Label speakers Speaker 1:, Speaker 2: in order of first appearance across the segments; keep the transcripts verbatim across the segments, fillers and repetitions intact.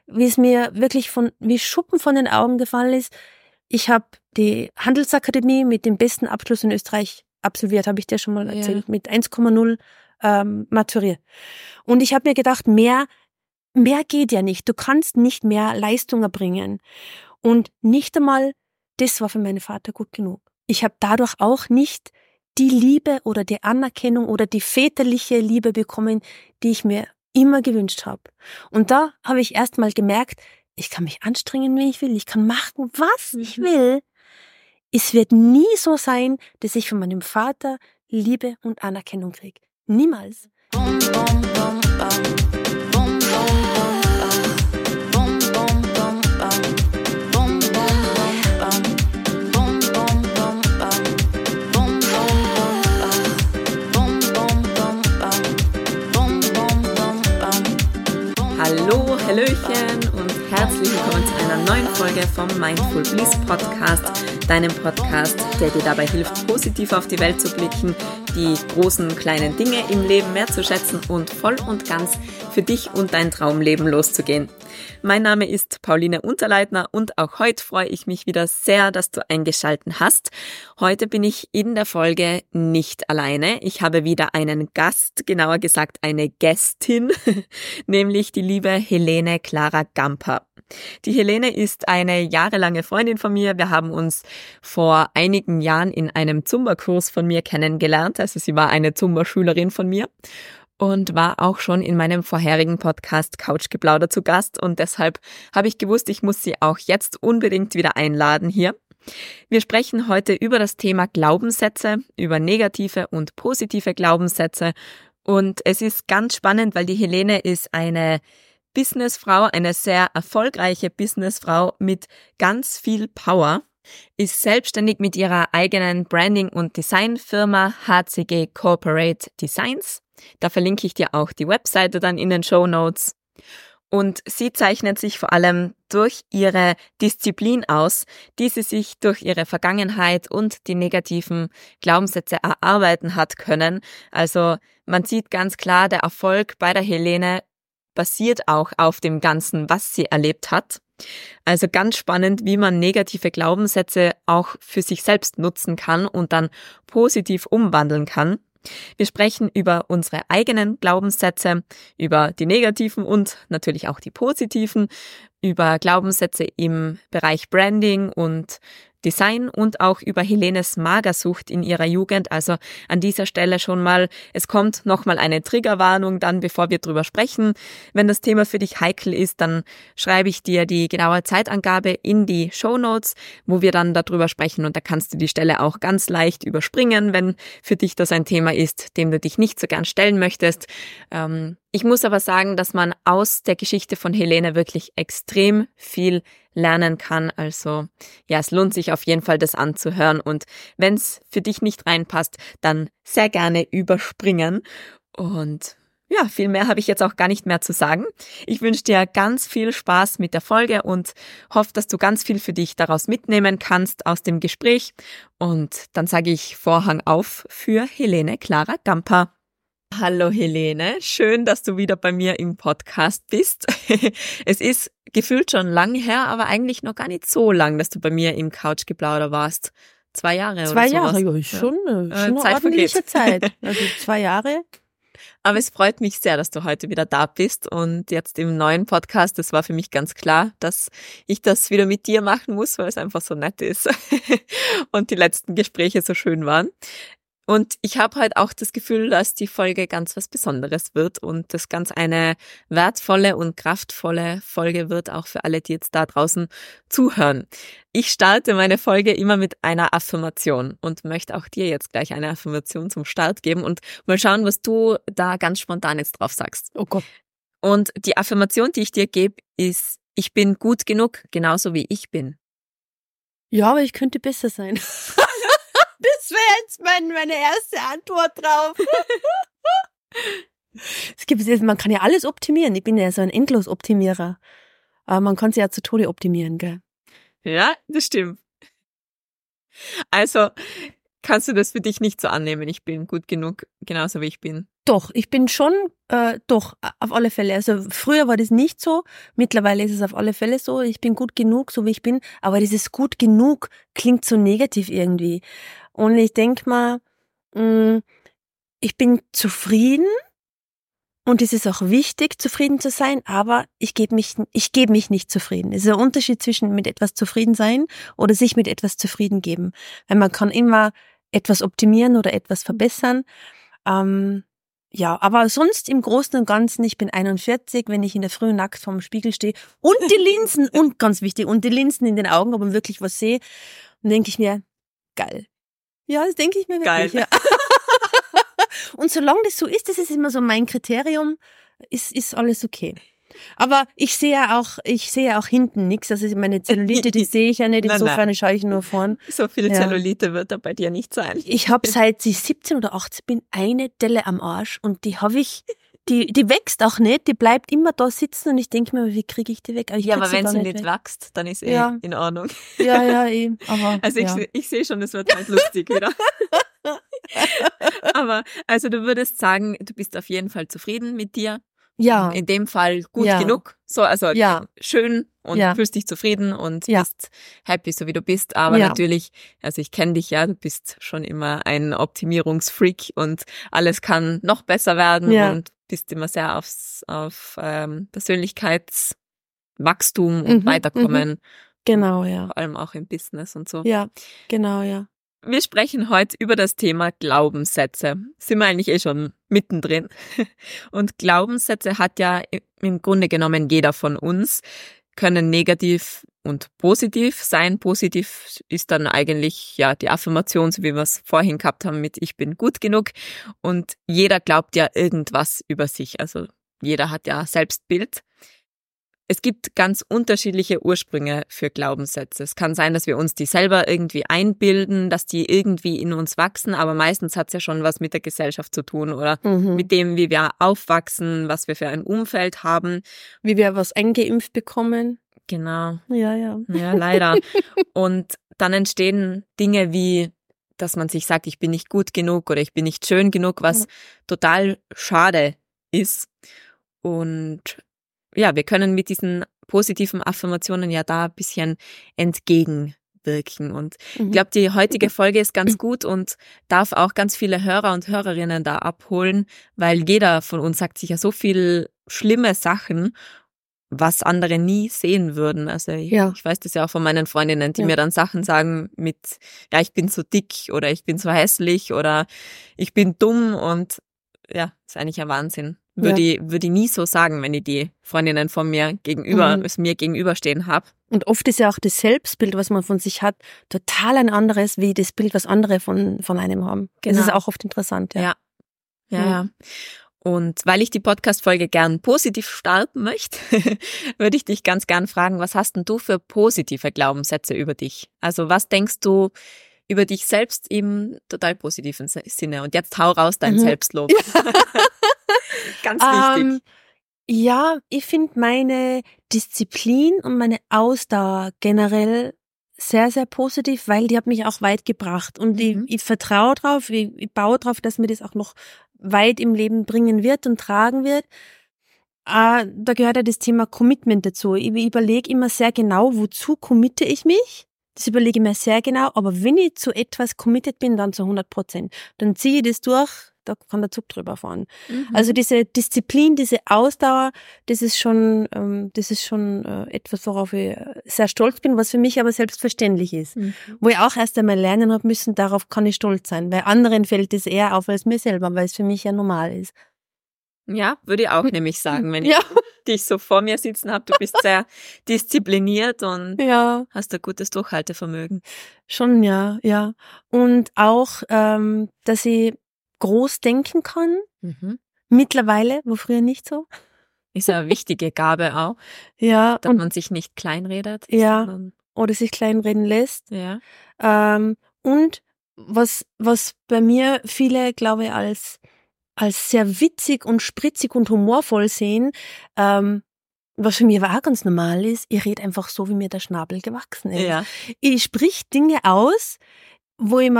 Speaker 1: wie es mir wirklich von wie Schuppen von den Augen gefallen ist. Ich habe die Handelsakademie mit dem besten Abschluss in Österreich absolviert, habe ich dir schon mal erzählt, ja. Mit eins Komma null ähm, maturiert. Und ich habe mir gedacht, mehr, mehr geht ja nicht. Du kannst nicht mehr Leistung erbringen. Und nicht einmal das war für meinen Vater gut genug. Ich habe dadurch auch nicht die Liebe oder die Anerkennung oder die väterliche Liebe bekommen, die ich mir immer gewünscht habe. Und da habe ich erst mal gemerkt, ich kann mich anstrengen, wenn ich will. Ich kann machen, was ich will. Es wird nie so sein, dass ich von meinem Vater Liebe und Anerkennung kriege. Niemals. Bum, bum, bum, bum.
Speaker 2: Hallo, Hallöchen und herzlich willkommen zu einer neuen Folge vom Mindful Bliss Podcast, deinem Podcast, der dir dabei hilft, positiv auf die Welt zu blicken, die großen, kleinen Dinge im Leben mehr zu schätzen und voll und ganz für dich und dein Traumleben loszugehen. Mein Name ist Pauline Unterleitner und auch heute freue ich mich wieder sehr, dass du eingeschaltet hast. Heute bin ich in der Folge nicht alleine. Ich habe wieder einen Gast, genauer gesagt eine Gästin, nämlich die liebe Helene Clara Gamper. Die Helene ist eine jahrelange Freundin von mir. Wir haben uns vor einigen Jahren in einem Zumba-Kurs von mir kennengelernt. Also sie war eine Zumba-Schülerin von mir und war auch schon in meinem vorherigen Podcast Couchgeplauder zu Gast. Und deshalb habe ich gewusst, ich muss sie auch jetzt unbedingt wieder einladen hier. Wir sprechen heute über das Thema Glaubenssätze, über negative und positive Glaubenssätze. Und es ist ganz spannend, weil die Helene ist eine Businessfrau, eine sehr erfolgreiche Businessfrau mit ganz viel Power, ist selbstständig mit ihrer eigenen Branding- und Designfirma H C G Corporate Designs. Da verlinke ich dir auch die Webseite dann in den Shownotes. Und sie zeichnet sich vor allem durch ihre Disziplin aus, die sie sich durch ihre Vergangenheit und die negativen Glaubenssätze erarbeiten hat können. Also man sieht ganz klar, der Erfolg bei der Helene basiert auch auf dem Ganzen, was sie erlebt hat. Also ganz spannend, wie man negative Glaubenssätze auch für sich selbst nutzen kann und dann positiv umwandeln kann. Wir sprechen über unsere eigenen Glaubenssätze, über die negativen und natürlich auch die positiven, über Glaubenssätze im Bereich Branding und Design und auch über Helenes Magersucht in ihrer Jugend. Also an dieser Stelle schon mal, es kommt nochmal eine Triggerwarnung dann, bevor wir drüber sprechen. Wenn das Thema für dich heikel ist, dann schreibe ich dir die genaue Zeitangabe in die Shownotes, wo wir dann darüber sprechen und da kannst du die Stelle auch ganz leicht überspringen, wenn für dich das ein Thema ist, dem du dich nicht so gern stellen möchtest. Ähm, ich muss aber sagen, dass man aus der Geschichte von Helene wirklich extrem viel lernen kann. Also ja, es lohnt sich auf jeden Fall, das anzuhören. Und wenn es für dich nicht reinpasst, dann sehr gerne überspringen. Und ja, viel mehr habe ich jetzt auch gar nicht mehr zu sagen. Ich wünsche dir ganz viel Spaß mit der Folge und hoffe, dass du ganz viel für dich daraus mitnehmen kannst aus dem Gespräch. Und dann sage ich Vorhang auf für Helene Clara Gamper. Hallo Helene, schön, dass du wieder bei mir im Podcast bist. Es ist gefühlt schon lang her, aber eigentlich noch gar nicht so lang, dass du bei mir im Couchgeplauder warst. Zwei Jahre
Speaker 1: zwei
Speaker 2: oder sowas.
Speaker 1: Zwei Jahre, ja, schon,
Speaker 2: ja.
Speaker 1: schon eine
Speaker 2: Zeit
Speaker 1: ordentliche
Speaker 2: vergeht.
Speaker 1: Zeit. Also zwei Jahre.
Speaker 2: Aber es freut mich sehr, dass du heute wieder da bist und jetzt im neuen Podcast, das war für mich ganz klar, dass ich das wieder mit dir machen muss, weil es einfach so nett ist und die letzten Gespräche so schön waren. Und ich habe halt auch das Gefühl, dass die Folge ganz was Besonderes wird und das ganz eine wertvolle und kraftvolle Folge wird, auch für alle, die jetzt da draußen zuhören. Ich starte meine Folge immer mit einer Affirmation und möchte auch dir jetzt gleich eine Affirmation zum Start geben und mal schauen, was du da ganz spontan jetzt drauf sagst.
Speaker 1: Oh Gott.
Speaker 2: Und die Affirmation, die ich dir gebe, ist: Ich bin gut genug, genauso wie ich bin.
Speaker 1: Ja, aber ich könnte besser sein. Das wäre jetzt mein, meine erste Antwort drauf. Es gibt jetzt, man kann ja alles optimieren. Ich bin ja so ein Endlosoptimierer. Aber man kann sie ja zu Tode optimieren, gell?
Speaker 2: Ja, das stimmt. Also kannst du das für dich nicht so annehmen. Ich bin gut genug, genauso wie ich bin.
Speaker 1: Doch, ich bin schon, äh, doch, auf alle Fälle. Also früher war das nicht so, mittlerweile ist es auf alle Fälle so. Ich bin gut genug, so wie ich bin, aber dieses gut genug klingt so negativ irgendwie. Und ich denke mal, mh, ich bin zufrieden und es ist auch wichtig, zufrieden zu sein, aber ich gebe mich, ich gebe mich nicht zufrieden. Es ist ein Unterschied zwischen mit etwas zufrieden sein oder sich mit etwas zufrieden geben. Weil man kann immer etwas optimieren oder etwas verbessern. Ähm, Ja, aber sonst im Großen und Ganzen, ich bin einundvierzig, wenn ich in der Früh nackt vorm Spiegel stehe und die Linsen, und ganz wichtig, und die Linsen in den Augen, ob man wirklich was sehe, dann denke ich mir, geil. Ja, das denke ich mir wirklich.
Speaker 2: Geil.
Speaker 1: Ja. Und solange das so ist, das ist immer so mein Kriterium, ist, ist alles okay. Aber ich sehe ja auch, ich sehe ja auch hinten nichts. Also meine Zellulite, die sehe ich ja nicht. Insofern nein, nein. schaue ich nur vorn.
Speaker 2: So viel ja. Zellulite wird da bei dir nicht sein.
Speaker 1: Ich habe seit ich siebzehn oder achtzehn bin eine Delle am Arsch und die habe ich, die die wächst auch nicht. Die bleibt immer da sitzen und ich denke mir, wie kriege ich die weg? Aber ich
Speaker 2: ja, aber wenn sie nicht
Speaker 1: weg.
Speaker 2: wächst, dann ist eh ja. in Ordnung.
Speaker 1: Ja, ja, eben. Aber,
Speaker 2: also
Speaker 1: ja.
Speaker 2: ich, ich sehe schon, es wird halt lustig wieder. Aber also du würdest sagen, du bist auf jeden Fall zufrieden mit dir.
Speaker 1: Ja.
Speaker 2: In dem Fall gut
Speaker 1: ja.
Speaker 2: genug. So, also
Speaker 1: ja.
Speaker 2: schön und
Speaker 1: ja.
Speaker 2: fühlst dich zufrieden und
Speaker 1: ja.
Speaker 2: bist happy, so wie du bist. Aber
Speaker 1: ja.
Speaker 2: natürlich, also ich kenne dich ja, du bist schon immer ein Optimierungsfreak und alles kann noch besser werden
Speaker 1: ja.
Speaker 2: und bist immer sehr aufs, auf ähm, Persönlichkeitswachstum und
Speaker 1: mhm,
Speaker 2: Weiterkommen.
Speaker 1: Mhm. Genau, ja.
Speaker 2: Vor allem auch im Business und so.
Speaker 1: Ja, genau, ja.
Speaker 2: Wir sprechen heute über das Thema Glaubenssätze. Sind wir eigentlich eh schon mittendrin. Und Glaubenssätze hat ja im Grunde genommen jeder von uns, können negativ und positiv sein. Positiv ist dann eigentlich ja die Affirmation, so wie wir es vorhin gehabt haben mit ich bin gut genug. Und jeder glaubt ja irgendwas über sich. Also jeder hat ja Selbstbild. Es gibt ganz unterschiedliche Ursprünge für Glaubenssätze. Es kann sein, dass wir uns die selber irgendwie einbilden, dass die irgendwie in uns wachsen, aber meistens hat es ja schon was mit der Gesellschaft zu tun oder mhm. mit dem, wie wir aufwachsen, was wir für ein Umfeld haben.
Speaker 1: Wie wir was eingeimpft bekommen.
Speaker 2: Genau.
Speaker 1: Ja, ja.
Speaker 2: Ja, leider. Und dann entstehen Dinge wie, dass man sich sagt, ich bin nicht gut genug oder ich bin nicht schön genug, was ja. total schade ist. Und ja, wir können mit diesen positiven Affirmationen ja da ein bisschen entgegenwirken. Und mhm. ich glaube, die heutige Folge ist ganz gut und darf auch ganz viele Hörer und Hörerinnen da abholen, weil jeder von uns sagt sich ja so viel schlimme Sachen, was andere nie sehen würden. Also ich, ja. ich weiß das ja auch von meinen Freundinnen, die ja. mir dann Sachen sagen mit, ja, ich bin so dick oder ich bin so hässlich oder ich bin dumm und ja, ist eigentlich ein Wahnsinn. Würde, ja. ich, würde ich nie so sagen, wenn ich die Freundinnen von mir gegenüber, mhm. es mir gegenüberstehen habe.
Speaker 1: Und oft ist ja auch das Selbstbild, was man von sich hat, total ein anderes, wie das Bild, was andere von, von einem haben. Genau. Das ist auch oft interessant, ja.
Speaker 2: Ja, ja, ja. ja. Und weil ich die Podcast-Folge gern positiv starten möchte, würde ich dich ganz gern fragen, was hast denn du für positive Glaubenssätze über dich? Also was denkst du über dich selbst im total positiven Sinne? Und jetzt hau raus dein mhm. Selbstlob. Ganz wichtig.
Speaker 1: Um, ja, ich finde meine Disziplin und meine Ausdauer generell sehr, sehr positiv, weil die hat mich auch weit gebracht. Und mhm. ich, ich vertraue drauf, ich, ich baue drauf, dass mir das auch noch weit im Leben bringen wird und tragen wird. Uh, da gehört ja das Thema Commitment dazu. Ich überlege immer sehr genau, wozu committe ich mich. Das überlege ich mir sehr genau. Aber wenn ich zu etwas committed bin, dann zu hundert Prozent. Dann ziehe ich das durch. Da kann der Zug drüber fahren. Mhm. Also diese Disziplin, diese Ausdauer, das ist schon, ähm, das ist schon äh, etwas, worauf ich sehr stolz bin, was für mich aber selbstverständlich ist. Mhm. Wo ich auch erst einmal lernen habe müssen, darauf kann ich stolz sein. Bei anderen fällt es eher auf als mir selber, weil es für mich ja normal ist.
Speaker 2: Ja, würde ich auch nämlich sagen, wenn ich ja. dich so vor mir sitzen habe. Du bist sehr diszipliniert und
Speaker 1: ja.
Speaker 2: hast ein gutes Durchhaltevermögen.
Speaker 1: Schon, ja, ja. Und auch, ähm, dass ich groß denken kann, mhm. mittlerweile, wo früher nicht so.
Speaker 2: Ist eine wichtige Gabe auch,
Speaker 1: ja,
Speaker 2: dass man sich nicht kleinredet.
Speaker 1: Ja, oder sich kleinreden lässt.
Speaker 2: Ja.
Speaker 1: Ähm, und was, was bei mir viele, glaube ich, als, als sehr witzig und spritzig und humorvoll sehen, ähm, was für mich aber auch ganz normal ist, ich rede einfach so, wie mir der Schnabel gewachsen ist.
Speaker 2: Ja.
Speaker 1: Ich sprich Dinge aus, wo ich mir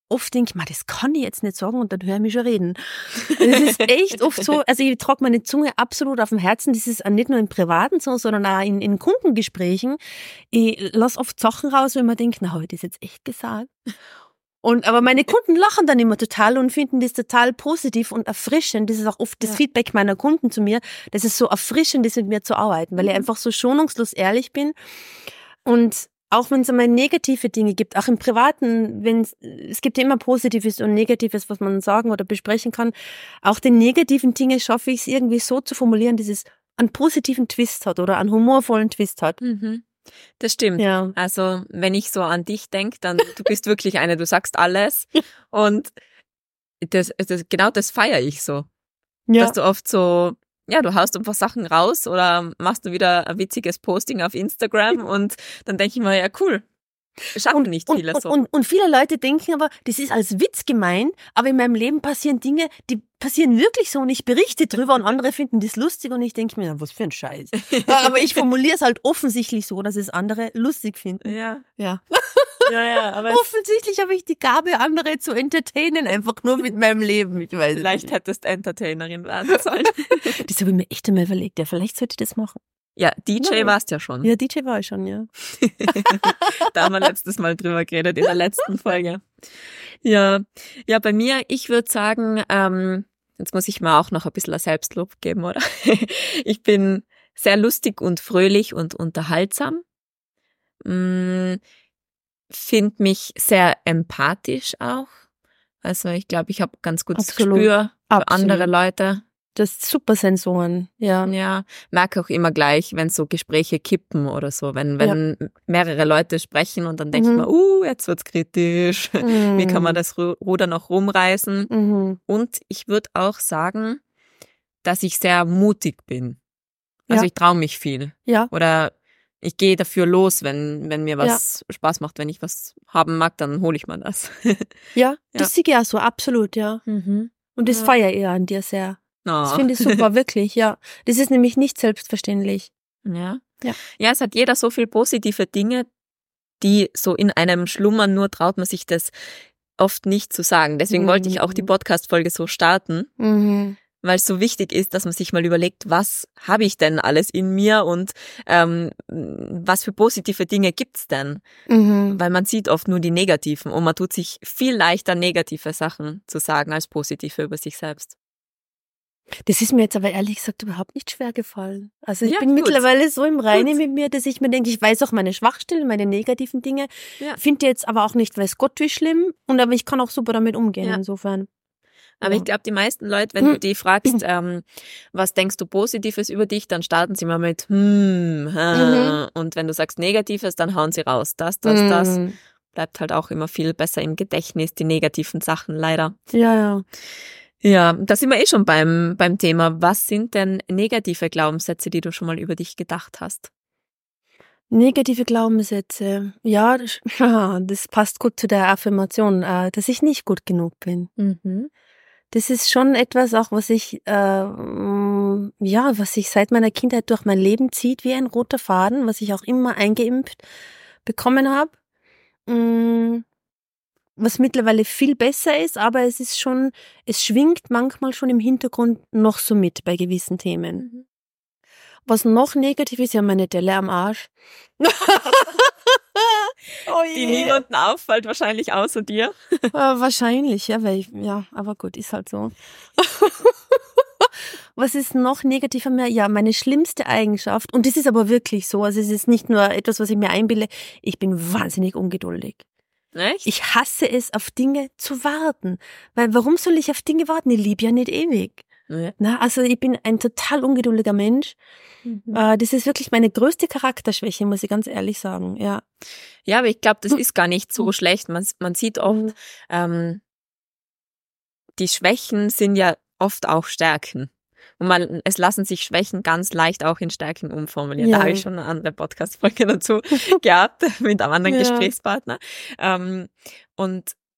Speaker 1: oft denke ich, das kann ich jetzt nicht sagen und dann höre ich mich schon reden. Das ist echt oft so, also ich trage meine Zunge absolut auf dem Herzen, das ist nicht nur im Privaten so, sondern auch in, in Kundengesprächen. Ich lasse oft Sachen raus, wo ich mir denke, na, habe ich das jetzt echt gesagt? Und, aber meine Kunden lachen dann immer total und finden das total positiv und erfrischend. Das ist auch oft das ja. Feedback meiner Kunden zu mir. Das ist so erfrischend, das mit mir zu arbeiten, weil mhm. ich einfach so schonungslos ehrlich bin. Und auch wenn es einmal negative Dinge gibt, auch im Privaten, wenn es gibt ja immer Positives und Negatives, was man sagen oder besprechen kann. Auch die negativen Dinge schaffe ich es irgendwie so zu formulieren, dass es einen positiven Twist hat oder einen humorvollen Twist hat.
Speaker 2: Mhm. Das stimmt.
Speaker 1: Ja.
Speaker 2: Also wenn ich so an dich denke, dann du bist wirklich eine, du sagst alles und das, das genau das feiere ich so. Ja. Dass du oft so, ja, du haust einfach Sachen raus oder machst du wieder ein witziges Posting auf Instagram und dann denke ich mir, ja cool, schaffen
Speaker 1: und,
Speaker 2: nicht
Speaker 1: und,
Speaker 2: viele
Speaker 1: und,
Speaker 2: so.
Speaker 1: Und, und viele Leute denken aber, das ist als Witz gemeint, aber in meinem Leben passieren Dinge, die passieren wirklich so und ich berichte drüber und andere finden das lustig und ich denke mir, was für ein Scheiß. Aber ich formuliere es halt offensichtlich so, dass es andere lustig finden.
Speaker 2: Ja.
Speaker 1: Ja.
Speaker 2: Ja, ja, aber
Speaker 1: offensichtlich habe ich die Gabe, andere zu entertainen, einfach nur mit meinem Leben. Ich weiß
Speaker 2: vielleicht
Speaker 1: nicht.
Speaker 2: hättest du Entertainerin werden sollen.
Speaker 1: Das habe ich mir echt einmal überlegt. Ja, vielleicht sollte ich das machen.
Speaker 2: Ja, D J ja. warst ja schon.
Speaker 1: Ja, D J war ich schon, ja.
Speaker 2: Da haben wir letztes Mal drüber geredet, in der letzten Folge. Ja, ja, bei mir, ich würde sagen, ähm, jetzt muss ich mal auch noch ein bisschen ein Selbstlob geben, oder? Ich bin sehr lustig und fröhlich und unterhaltsam. Mm, finde mich sehr empathisch auch. Also ich glaube, ich habe ganz gutes
Speaker 1: Absolut.
Speaker 2: Gespür für
Speaker 1: Absolut.
Speaker 2: andere Leute.
Speaker 1: Das ist super Sensoren, ja.
Speaker 2: Ja, merke auch immer gleich, wenn so Gespräche kippen oder so, wenn wenn ja. mehrere Leute sprechen und dann denke mhm. ich mir, uh, jetzt wird's kritisch. Mhm. Wie kann man das Ruder noch rumreißen? Mhm. Und ich würde auch sagen, dass ich sehr mutig bin. Also ja. ich traue mich viel.
Speaker 1: Ja.
Speaker 2: Oder ich gehe dafür los, wenn wenn mir was ja. Spaß macht, wenn ich was haben mag, dann hole ich mir das.
Speaker 1: Ja, das ja. sehe ich ja so, absolut, ja.
Speaker 2: Mhm.
Speaker 1: Und das
Speaker 2: ja.
Speaker 1: feiere ich an dir sehr.
Speaker 2: Oh.
Speaker 1: Das finde ich super, wirklich, ja. Das ist nämlich nicht selbstverständlich.
Speaker 2: Ja.
Speaker 1: Ja.
Speaker 2: Ja, es hat jeder so viel positive Dinge, die so in einem schlummern, nur traut man sich das oft nicht zu sagen. Deswegen mhm. wollte ich auch die Podcast-Folge so starten,
Speaker 1: mhm.
Speaker 2: weil es so wichtig ist, dass man sich mal überlegt, was habe ich denn alles in mir und ähm, was für positive Dinge gibt's denn?
Speaker 1: Mhm.
Speaker 2: Weil man sieht oft nur die negativen und man tut sich viel leichter, negative Sachen zu sagen als positive über sich selbst.
Speaker 1: Das ist mir jetzt aber ehrlich gesagt überhaupt nicht schwer gefallen. Also ich
Speaker 2: ja,
Speaker 1: bin
Speaker 2: gut.
Speaker 1: mittlerweile so im Reinen mit mir, dass ich mir denke, ich weiß auch meine Schwachstellen, meine negativen Dinge.
Speaker 2: Ja.
Speaker 1: Finde jetzt aber auch nicht, weiß Gott, wie schlimm. Und aber ich kann auch super damit umgehen,
Speaker 2: ja.
Speaker 1: insofern.
Speaker 2: Aber ja. ich glaube, die meisten Leute, wenn du die fragst, ähm, was denkst du Positives über dich, dann starten sie mal mit hm, äh. mhm. und wenn du sagst Negatives, dann hauen sie raus. Das, das, mhm. das. Bleibt halt auch immer viel besser im Gedächtnis, die negativen Sachen, leider.
Speaker 1: Ja, ja.
Speaker 2: Ja, da sind wir eh schon beim, beim Thema. Was sind denn negative Glaubenssätze, die du schon mal über dich gedacht hast?
Speaker 1: Negative Glaubenssätze. Ja, das, das passt gut zu der Affirmation, dass ich nicht gut genug bin.
Speaker 2: Mhm.
Speaker 1: Das ist schon etwas auch, was ich, äh, ja, was sich seit meiner Kindheit durch mein Leben zieht, wie ein roter Faden, was ich auch immer eingeimpft bekommen habe. Mm. Was mittlerweile viel besser ist, aber es ist schon, es schwingt manchmal schon im Hintergrund noch so mit bei gewissen Themen.
Speaker 2: Mhm.
Speaker 1: Was noch negativ ist, ja meine Delle am Arsch.
Speaker 2: Oh die niemandem auffällt, wahrscheinlich außer dir.
Speaker 1: Äh, wahrscheinlich, ja, weil ich, ja, aber gut, ist halt so. Was ist noch negativ an mir? Ja, meine schlimmste Eigenschaft, und das ist aber wirklich so, also es ist nicht nur etwas, was ich mir einbilde, ich bin wahnsinnig ungeduldig.
Speaker 2: Echt?
Speaker 1: Ich hasse es, auf Dinge zu warten. Weil warum soll ich auf Dinge warten? Ich liebe ja nicht ewig.
Speaker 2: Ja.
Speaker 1: Na, also ich bin ein total ungeduldiger Mensch. Mhm. Äh, das ist wirklich meine größte Charakterschwäche, muss ich ganz ehrlich sagen. Ja,
Speaker 2: ja, aber ich glaube, das ist gar nicht so schlecht. Man, man sieht oft,
Speaker 1: Mhm.
Speaker 2: ähm, die Schwächen sind ja oft auch Stärken. Und man, es lassen sich Schwächen ganz leicht auch in Stärken umformulieren.
Speaker 1: Ja.
Speaker 2: Da habe ich schon eine andere Podcast-Folge dazu gehabt mit einem anderen
Speaker 1: Ja.
Speaker 2: Gesprächspartner. Ähm, und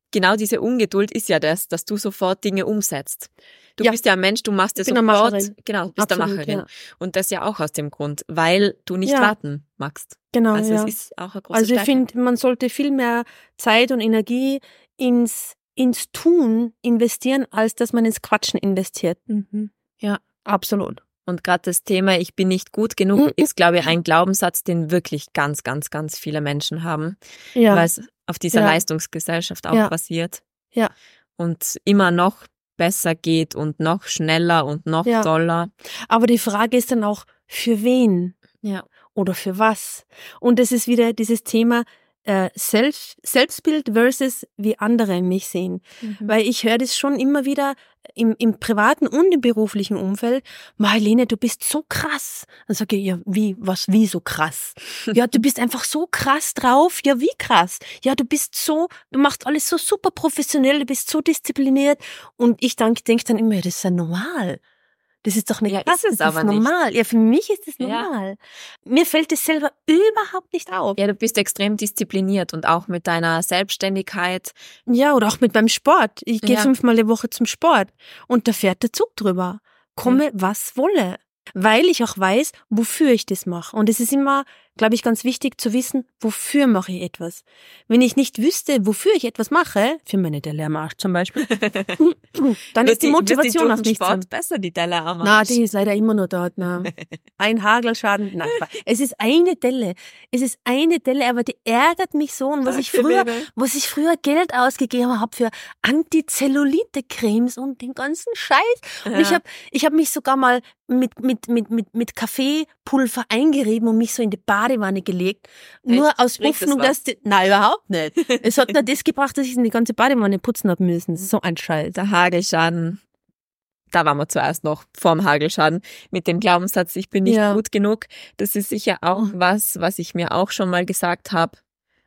Speaker 2: genau diese Ungeduld ist ja das, dass du sofort Dinge umsetzt. Du
Speaker 1: Ja.
Speaker 2: bist ja ein Mensch, du machst ja
Speaker 1: Ich bin eine
Speaker 2: sofort,
Speaker 1: Macherin.
Speaker 2: genau, du bist eine
Speaker 1: Absolut,
Speaker 2: Macherin.
Speaker 1: ja.
Speaker 2: Und das ja auch aus dem Grund, weil du nicht
Speaker 1: Ja.
Speaker 2: warten magst.
Speaker 1: Genau,
Speaker 2: Also
Speaker 1: ja.
Speaker 2: es ist auch eine große
Speaker 1: Also ich
Speaker 2: Stärke.
Speaker 1: finde, man sollte viel mehr Zeit und Energie ins, ins Tun investieren, als dass man ins Quatschen investiert.
Speaker 2: Mhm. Ja.
Speaker 1: Absolut.
Speaker 2: Und gerade das Thema, ich bin nicht gut genug,
Speaker 1: Mhm.
Speaker 2: ist, glaube ich, ein Glaubenssatz, den wirklich ganz, ganz, ganz viele Menschen haben,
Speaker 1: Ja.
Speaker 2: weil es auf dieser
Speaker 1: Ja.
Speaker 2: Leistungsgesellschaft auch
Speaker 1: Ja.
Speaker 2: basiert.
Speaker 1: Ja.
Speaker 2: Und immer noch besser geht und noch schneller und noch
Speaker 1: Ja.
Speaker 2: toller.
Speaker 1: Aber die Frage ist dann auch, für wen
Speaker 2: Ja.
Speaker 1: oder für was? Und es ist wieder dieses Thema äh, Selbst, Selbstbild versus wie andere mich sehen.
Speaker 2: Mhm.
Speaker 1: Weil ich höre das schon immer wieder im, im privaten und im beruflichen Umfeld. Marlene, du bist so krass. Dann sage ich, ja, wie, was, wie so krass? Ja, du bist einfach so krass drauf. Ja, wie krass? Ja, du bist so, du machst alles so super professionell, du bist so diszipliniert. Und ich denk, denk dann immer, ja, das ist ja normal. Das ist doch nicht
Speaker 2: Ja,
Speaker 1: krass,
Speaker 2: ist es
Speaker 1: das
Speaker 2: aber
Speaker 1: ist normal. Ja, für mich ist es
Speaker 2: Ja.
Speaker 1: normal. Mir fällt es selber überhaupt nicht auf.
Speaker 2: Ja, du bist extrem diszipliniert und auch mit deiner Selbstständigkeit.
Speaker 1: Ja, oder auch mit meinem Sport. Ich gehe
Speaker 2: Ja.
Speaker 1: fünfmal die Woche zum Sport und da fährt der Zug drüber. Komme, was wolle. Weil ich auch weiß, wofür ich das mache. Und es ist immer, glaube ich, ganz wichtig zu wissen, wofür mache ich etwas. Wenn ich nicht wüsste, wofür ich etwas mache, für meine Dellermarsch zum Beispiel, dann ist die Motivation auf nichts.
Speaker 2: Sport besser, die Dellerarme.
Speaker 1: Na, die ist leider immer noch dort. Na. Ein Hagelschaden. Nein, es ist eine Delle. Es ist eine Delle, aber die ärgert mich so. Und was ich früher, was ich früher Geld ausgegeben habe für Antizellulite-Cremes und den ganzen Scheiß. Und
Speaker 2: Ja.
Speaker 1: ich habe, ich habe mich sogar mal mit mit mit mit mit Kaffeepulver eingerieben und mich so in die Badewanne gelegt, nur
Speaker 2: Echt?
Speaker 1: aus
Speaker 2: Bringt das
Speaker 1: Hoffnung,
Speaker 2: was?
Speaker 1: dass die, nein, überhaupt nicht. Es hat nur das gebracht, dass ich in die ganze Badewanne putzen hab müssen. So ein Scheiß.
Speaker 2: Der Hagelschaden, da waren wir zuerst noch vorm Hagelschaden mit dem Glaubenssatz, ich bin nicht
Speaker 1: Ja.
Speaker 2: gut genug. Das ist sicher auch was, was ich mir auch schon mal gesagt habe.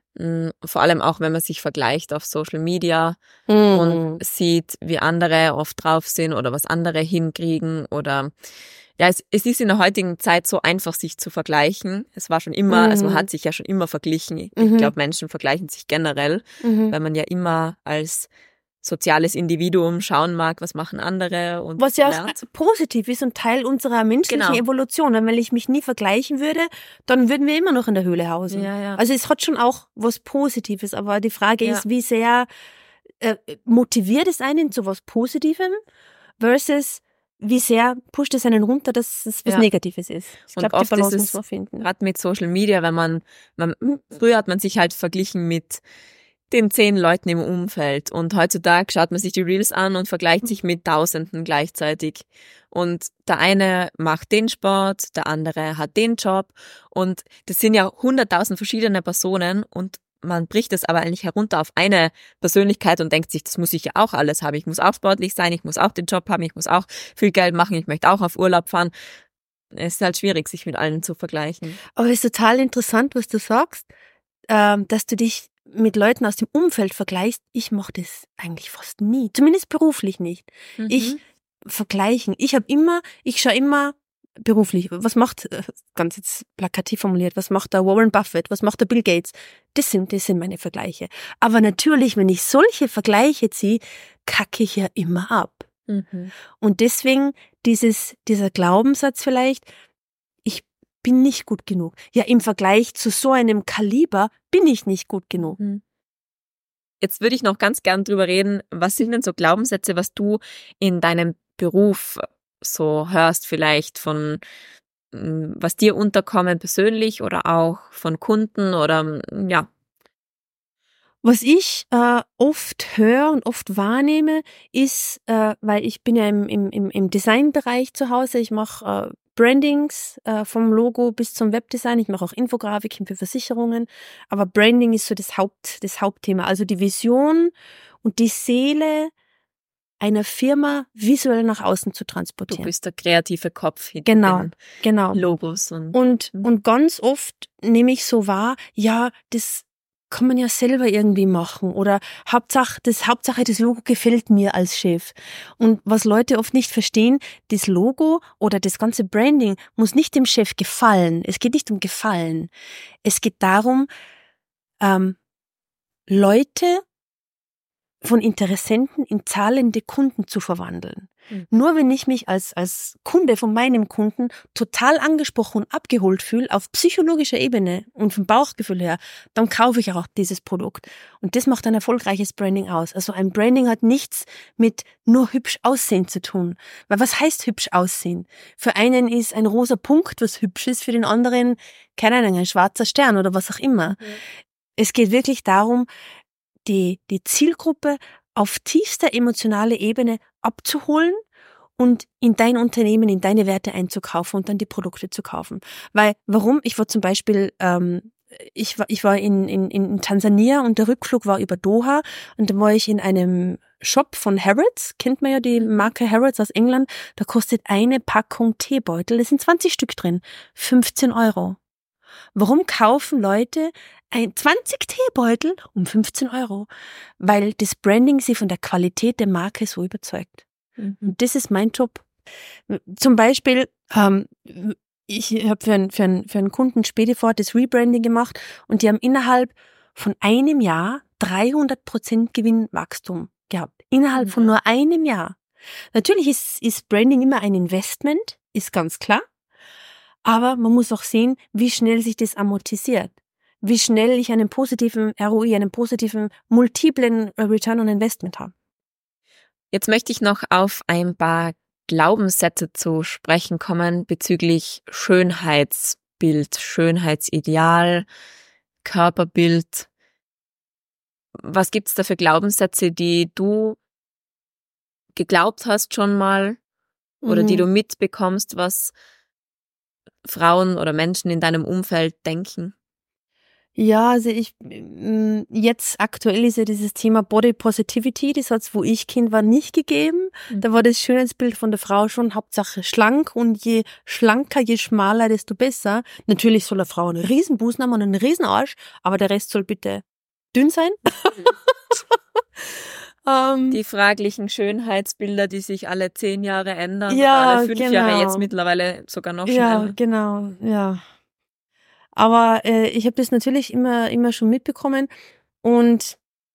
Speaker 2: Vor allem auch, wenn man sich vergleicht auf Social Media
Speaker 1: Mhm.
Speaker 2: und sieht, wie andere oft drauf sind oder was andere hinkriegen oder ja, es, es ist in der heutigen Zeit so einfach, sich zu vergleichen. Es war schon immer,
Speaker 1: Mhm.
Speaker 2: also man hat sich ja schon immer verglichen. Ich
Speaker 1: Mhm.
Speaker 2: glaube, Menschen vergleichen sich generell,
Speaker 1: Mhm.
Speaker 2: weil man ja immer als soziales Individuum schauen mag, was machen andere und
Speaker 1: Was ja auch
Speaker 2: lernt.
Speaker 1: positiv ist und Teil unserer menschlichen
Speaker 2: Genau.
Speaker 1: Evolution. Weil wenn ich mich nie vergleichen würde, dann würden wir immer noch in der Höhle hausen.
Speaker 2: Ja, ja.
Speaker 1: Also es hat schon auch was Positives, aber die Frage
Speaker 2: Ja.
Speaker 1: ist, wie sehr äh, motiviert es einen zu was Positivem versus wie sehr pusht es einen runter, dass es was
Speaker 2: Ja.
Speaker 1: Negatives ist. Ich
Speaker 2: Und
Speaker 1: glaube, die
Speaker 2: oft
Speaker 1: Balance
Speaker 2: ist
Speaker 1: muss
Speaker 2: es
Speaker 1: man finden.
Speaker 2: gerade mit Social Media, wenn man, man, früher hat man sich halt verglichen mit den zehn Leuten im Umfeld und heutzutage schaut man sich die Reels an und vergleicht sich mit Tausenden gleichzeitig. Und der eine macht den Sport, der andere hat den Job und das sind ja hunderttausend verschiedene Personen und man bricht es aber eigentlich herunter auf eine Persönlichkeit und denkt sich, das muss ich ja auch alles haben. Ich muss auch sportlich sein, ich muss auch den Job haben, ich muss auch viel Geld machen, ich möchte auch auf Urlaub fahren. Es ist halt schwierig, sich mit allen zu vergleichen.
Speaker 1: Aber es ist total interessant, was du sagst, ähm, dass du dich mit Leuten aus dem Umfeld vergleichst. Ich mache das eigentlich fast nie, zumindest beruflich nicht.
Speaker 2: Mhm.
Speaker 1: Ich vergleichen. Ich habe immer, ich schaue immer beruflich. Was macht, äh, ganz jetzt plakativ formuliert, was macht der Warren Buffett, was macht der Bill Gates? Das sind, das sind meine Vergleiche. Aber natürlich, wenn ich solche Vergleiche ziehe, kacke ich ja immer ab.
Speaker 2: Mhm.
Speaker 1: Und deswegen dieses, dieser Glaubenssatz vielleicht, ich bin nicht gut genug. Ja, im Vergleich zu so einem Kaliber bin ich nicht gut genug.
Speaker 2: Mhm. Jetzt würde ich noch ganz gern drüber reden, was sind denn so Glaubenssätze, was du in deinem Beruf so hörst, vielleicht von, mm, was dir unterkommen persönlich oder auch von Kunden oder, mm, ja.
Speaker 1: Was ich äh, oft höre und oft wahrnehme, ist, äh, weil ich bin ja im, im, im im Designbereich zu Hause, ich mache äh, Brandings äh, vom Logo bis zum Webdesign, ich mache auch Infografiken für Versicherungen, aber Branding ist so das Haupt, das Hauptthema, also die Vision und die Seele einer Firma visuell nach außen zu
Speaker 2: Du
Speaker 1: transportieren.
Speaker 2: bist der kreative Kopf hinter
Speaker 1: Genau,
Speaker 2: den
Speaker 1: genau.
Speaker 2: Logos und,
Speaker 1: Und,
Speaker 2: Mhm.
Speaker 1: und ganz oft nehme ich so wahr, ja, das kann man ja selber irgendwie machen oder Hauptsache, das Hauptsache, das Logo gefällt mir als Chef. Und was Leute oft nicht verstehen, das Logo oder das ganze Branding muss nicht dem Chef gefallen. Es geht nicht um Gefallen. Es geht darum, ähm, Leute von Interessenten in zahlende Kunden zu verwandeln. Mhm. Nur wenn ich mich als, als Kunde von meinem Kunden total angesprochen und abgeholt fühle, auf psychologischer Ebene und vom Bauchgefühl her, dann kaufe ich auch dieses Produkt. Und das macht ein erfolgreiches Branding aus. Also ein Branding hat nichts mit nur hübsch aussehen zu tun. Weil was heißt hübsch aussehen? Für einen ist ein rosa Punkt was hübsch ist, für den anderen, keine Ahnung, ein schwarzer Stern oder was auch immer. Mhm. Es geht wirklich darum, die, die Zielgruppe auf tiefster emotionaler Ebene abzuholen und in dein Unternehmen, in deine Werte einzukaufen und dann die Produkte zu kaufen. Weil, warum? Ich war zum Beispiel, ähm, ich war, ich war in, in, in Tansania und der Rückflug war über Doha und dann war ich in einem Shop von Harrods, kennt man ja die Marke Harrods aus England, da kostet eine Packung Teebeutel, da sind zwanzig Stück drin, fünfzehn Euro. Warum kaufen Leute ein zwanzig Teebeutel um fünfzehn Euro? Weil das Branding sie von der Qualität der Marke so überzeugt. Mhm. Und das ist mein Job. Zum Beispiel, ähm, ich habe für, ein, für, ein, für einen Kunden Spedifort das Rebranding gemacht und die haben innerhalb von einem Jahr dreihundert Prozent Gewinnwachstum gehabt. Innerhalb mhm. von nur einem Jahr. Natürlich ist, ist Branding immer ein Investment, ist ganz klar. Aber man muss auch sehen, wie schnell sich das amortisiert. Wie schnell ich einen positiven R O I, einen positiven, multiplen Return on Investment habe.
Speaker 2: Jetzt möchte ich noch auf ein paar Glaubenssätze zu sprechen kommen bezüglich Schönheitsbild, Schönheitsideal, Körperbild. Was gibt's da für Glaubenssätze, die du geglaubt hast schon mal oder mhm. die du mitbekommst, was Frauen oder Menschen in deinem Umfeld denken?
Speaker 1: Ja, also ich, jetzt aktuell ist ja dieses Thema Body Positivity, das hat's, wo ich Kind war, nicht gegeben. Mhm. Da war das Schönheitsbild von der Frau schon Hauptsache schlank und je schlanker, je schmaler, desto besser. Natürlich soll eine Frau einen riesen Busen haben und einen riesen Arsch, aber der Rest soll bitte dünn sein.
Speaker 2: um, die fraglichen Schönheitsbilder, die sich alle zehn Jahre ändern,
Speaker 1: ja,
Speaker 2: oder alle fünf
Speaker 1: genau.
Speaker 2: Jahre, jetzt mittlerweile sogar noch schneller.
Speaker 1: Ja, genau, ja. Aber äh, ich habe das natürlich immer immer schon mitbekommen und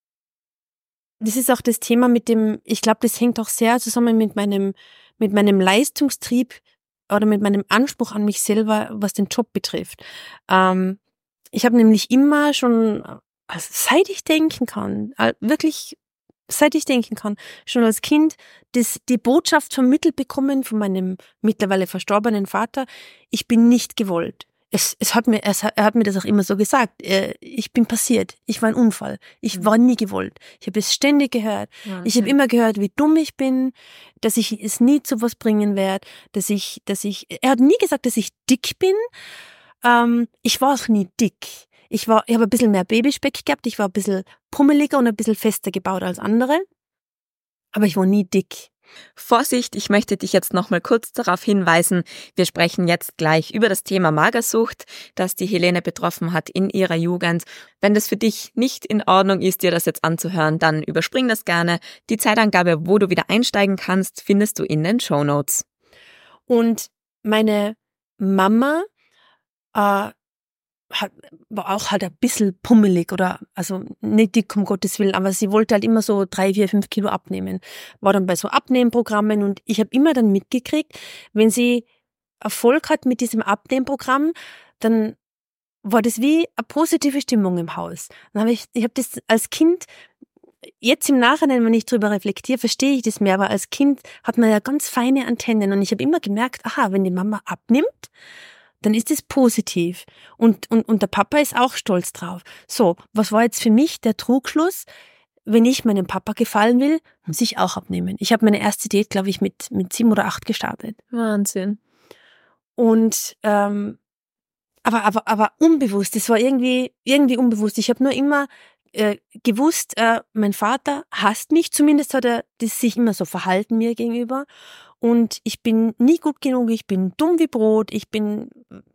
Speaker 1: das ist auch das Thema mit dem, ich glaube, das hängt auch sehr zusammen mit meinem mit meinem Leistungstrieb oder mit meinem Anspruch an mich selber, was den Job betrifft. Ähm, ich habe nämlich immer schon, also seit ich denken kann, wirklich seit ich denken kann, schon als Kind das, die Botschaft vermittelt bekommen von meinem mittlerweile verstorbenen Vater, ich bin nicht gewollt. Es, es hat mir, es, er hat mir das auch immer so gesagt. Ich bin passiert. Ich war ein Unfall. Ich war nie gewollt. Ich habe es ständig gehört. Ja, okay. Ich habe immer gehört, wie dumm ich bin, dass ich es nie zu was bringen werde, dass ich, dass ich, er hat nie gesagt, dass ich dick bin. Ähm, ich war auch nie dick. Ich war, ich habe ein bisschen mehr Babyspeck gehabt. Ich war ein bisschen pummeliger und ein bisschen fester gebaut als andere. Aber ich war nie dick.
Speaker 2: Vorsicht, ich möchte dich jetzt noch mal kurz darauf hinweisen, wir sprechen jetzt gleich über das Thema Magersucht, das die Helene betroffen hat in ihrer Jugend. Wenn das für dich nicht in Ordnung ist, dir das jetzt anzuhören, dann überspring das gerne. Die Zeitangabe, wo du wieder einsteigen kannst, findest du in den Shownotes.
Speaker 1: Und meine Mama äh, hat, war auch halt ein bisschen pummelig oder, also nicht dick, um Gottes Willen, aber sie wollte halt immer so drei, vier, fünf Kilo abnehmen. War dann bei so Abnehmprogrammen und ich habe immer dann mitgekriegt, wenn sie Erfolg hat mit diesem Abnehmprogramm, dann war das wie eine positive Stimmung im Haus. Dann habe ich, ich habe das als Kind, jetzt im Nachhinein, wenn ich drüber reflektiere, verstehe ich das mehr, aber als Kind hat man ja ganz feine Antennen und ich habe immer gemerkt, aha, wenn die Mama abnimmt, dann ist es positiv. Und, und, und der Papa ist auch stolz drauf. So, was war jetzt für mich der Trugschluss? Wenn ich meinem Papa gefallen will, muss ich auch abnehmen. Ich habe meine erste Diät, glaube ich, mit, mit sieben oder acht gestartet.
Speaker 2: Wahnsinn.
Speaker 1: Und, ähm, aber, aber, aber unbewusst. Das war irgendwie, irgendwie unbewusst. Ich habe nur immer äh, gewusst, äh, mein Vater hasst mich. Zumindest hat er das sich immer so verhalten mir gegenüber. Und ich bin nie gut genug, ich bin dumm wie Brot, ich bin,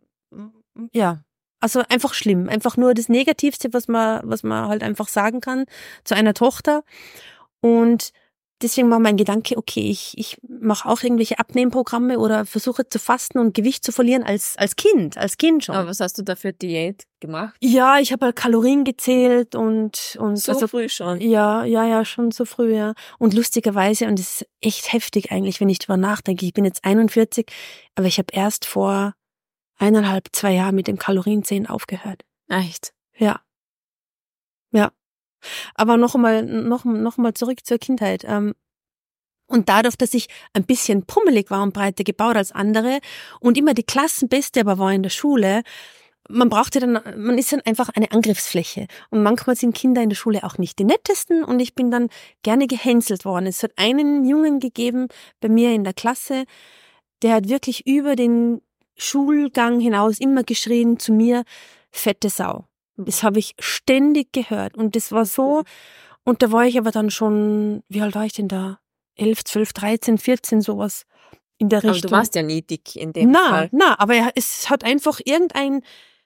Speaker 1: ja, also einfach schlimm. Einfach nur das Negativste, was man, was man halt einfach sagen kann zu einer Tochter. Und deswegen war mein Gedanke, okay, ich, ich mache auch irgendwelche Abnehmprogramme oder versuche zu fasten und Gewicht zu verlieren als, als Kind, als Kind schon.
Speaker 2: Aber was hast du da für Diät gemacht?
Speaker 1: Ja, ich habe halt Kalorien gezählt und, und
Speaker 2: so also, früh schon.
Speaker 1: Ja, ja, ja, schon so früh, ja. Und lustigerweise, und das ist echt heftig eigentlich, wenn ich drüber nachdenke, ich bin jetzt einundvierzig, aber ich habe erst vor eineinhalb, zwei Jahren mit dem Kalorienzählen aufgehört.
Speaker 2: Echt?
Speaker 1: Ja. Ja. Aber noch einmal, noch, noch mal zurück zur Kindheit. Und dadurch, dass ich ein bisschen pummelig war und breiter gebaut als andere und immer die Klassenbeste aber war in der Schule, man brauchte dann, man ist dann einfach eine Angriffsfläche. Und manchmal sind Kinder in der Schule auch nicht die nettesten und ich bin dann gerne gehänselt worden. Es hat einen Jungen gegeben bei mir in der Klasse, der hat wirklich über den Schulgang hinaus immer geschrien zu mir, fette Sau. Das habe ich ständig gehört und das war so, und da war ich aber dann schon, wie alt war ich denn da? elf, zwölf, dreizehn, vierzehn, sowas in der Richtung.
Speaker 2: Aber du warst ja nie dick in dem
Speaker 1: na,
Speaker 2: Fall.
Speaker 1: Na, aber es hat einfach irgendein,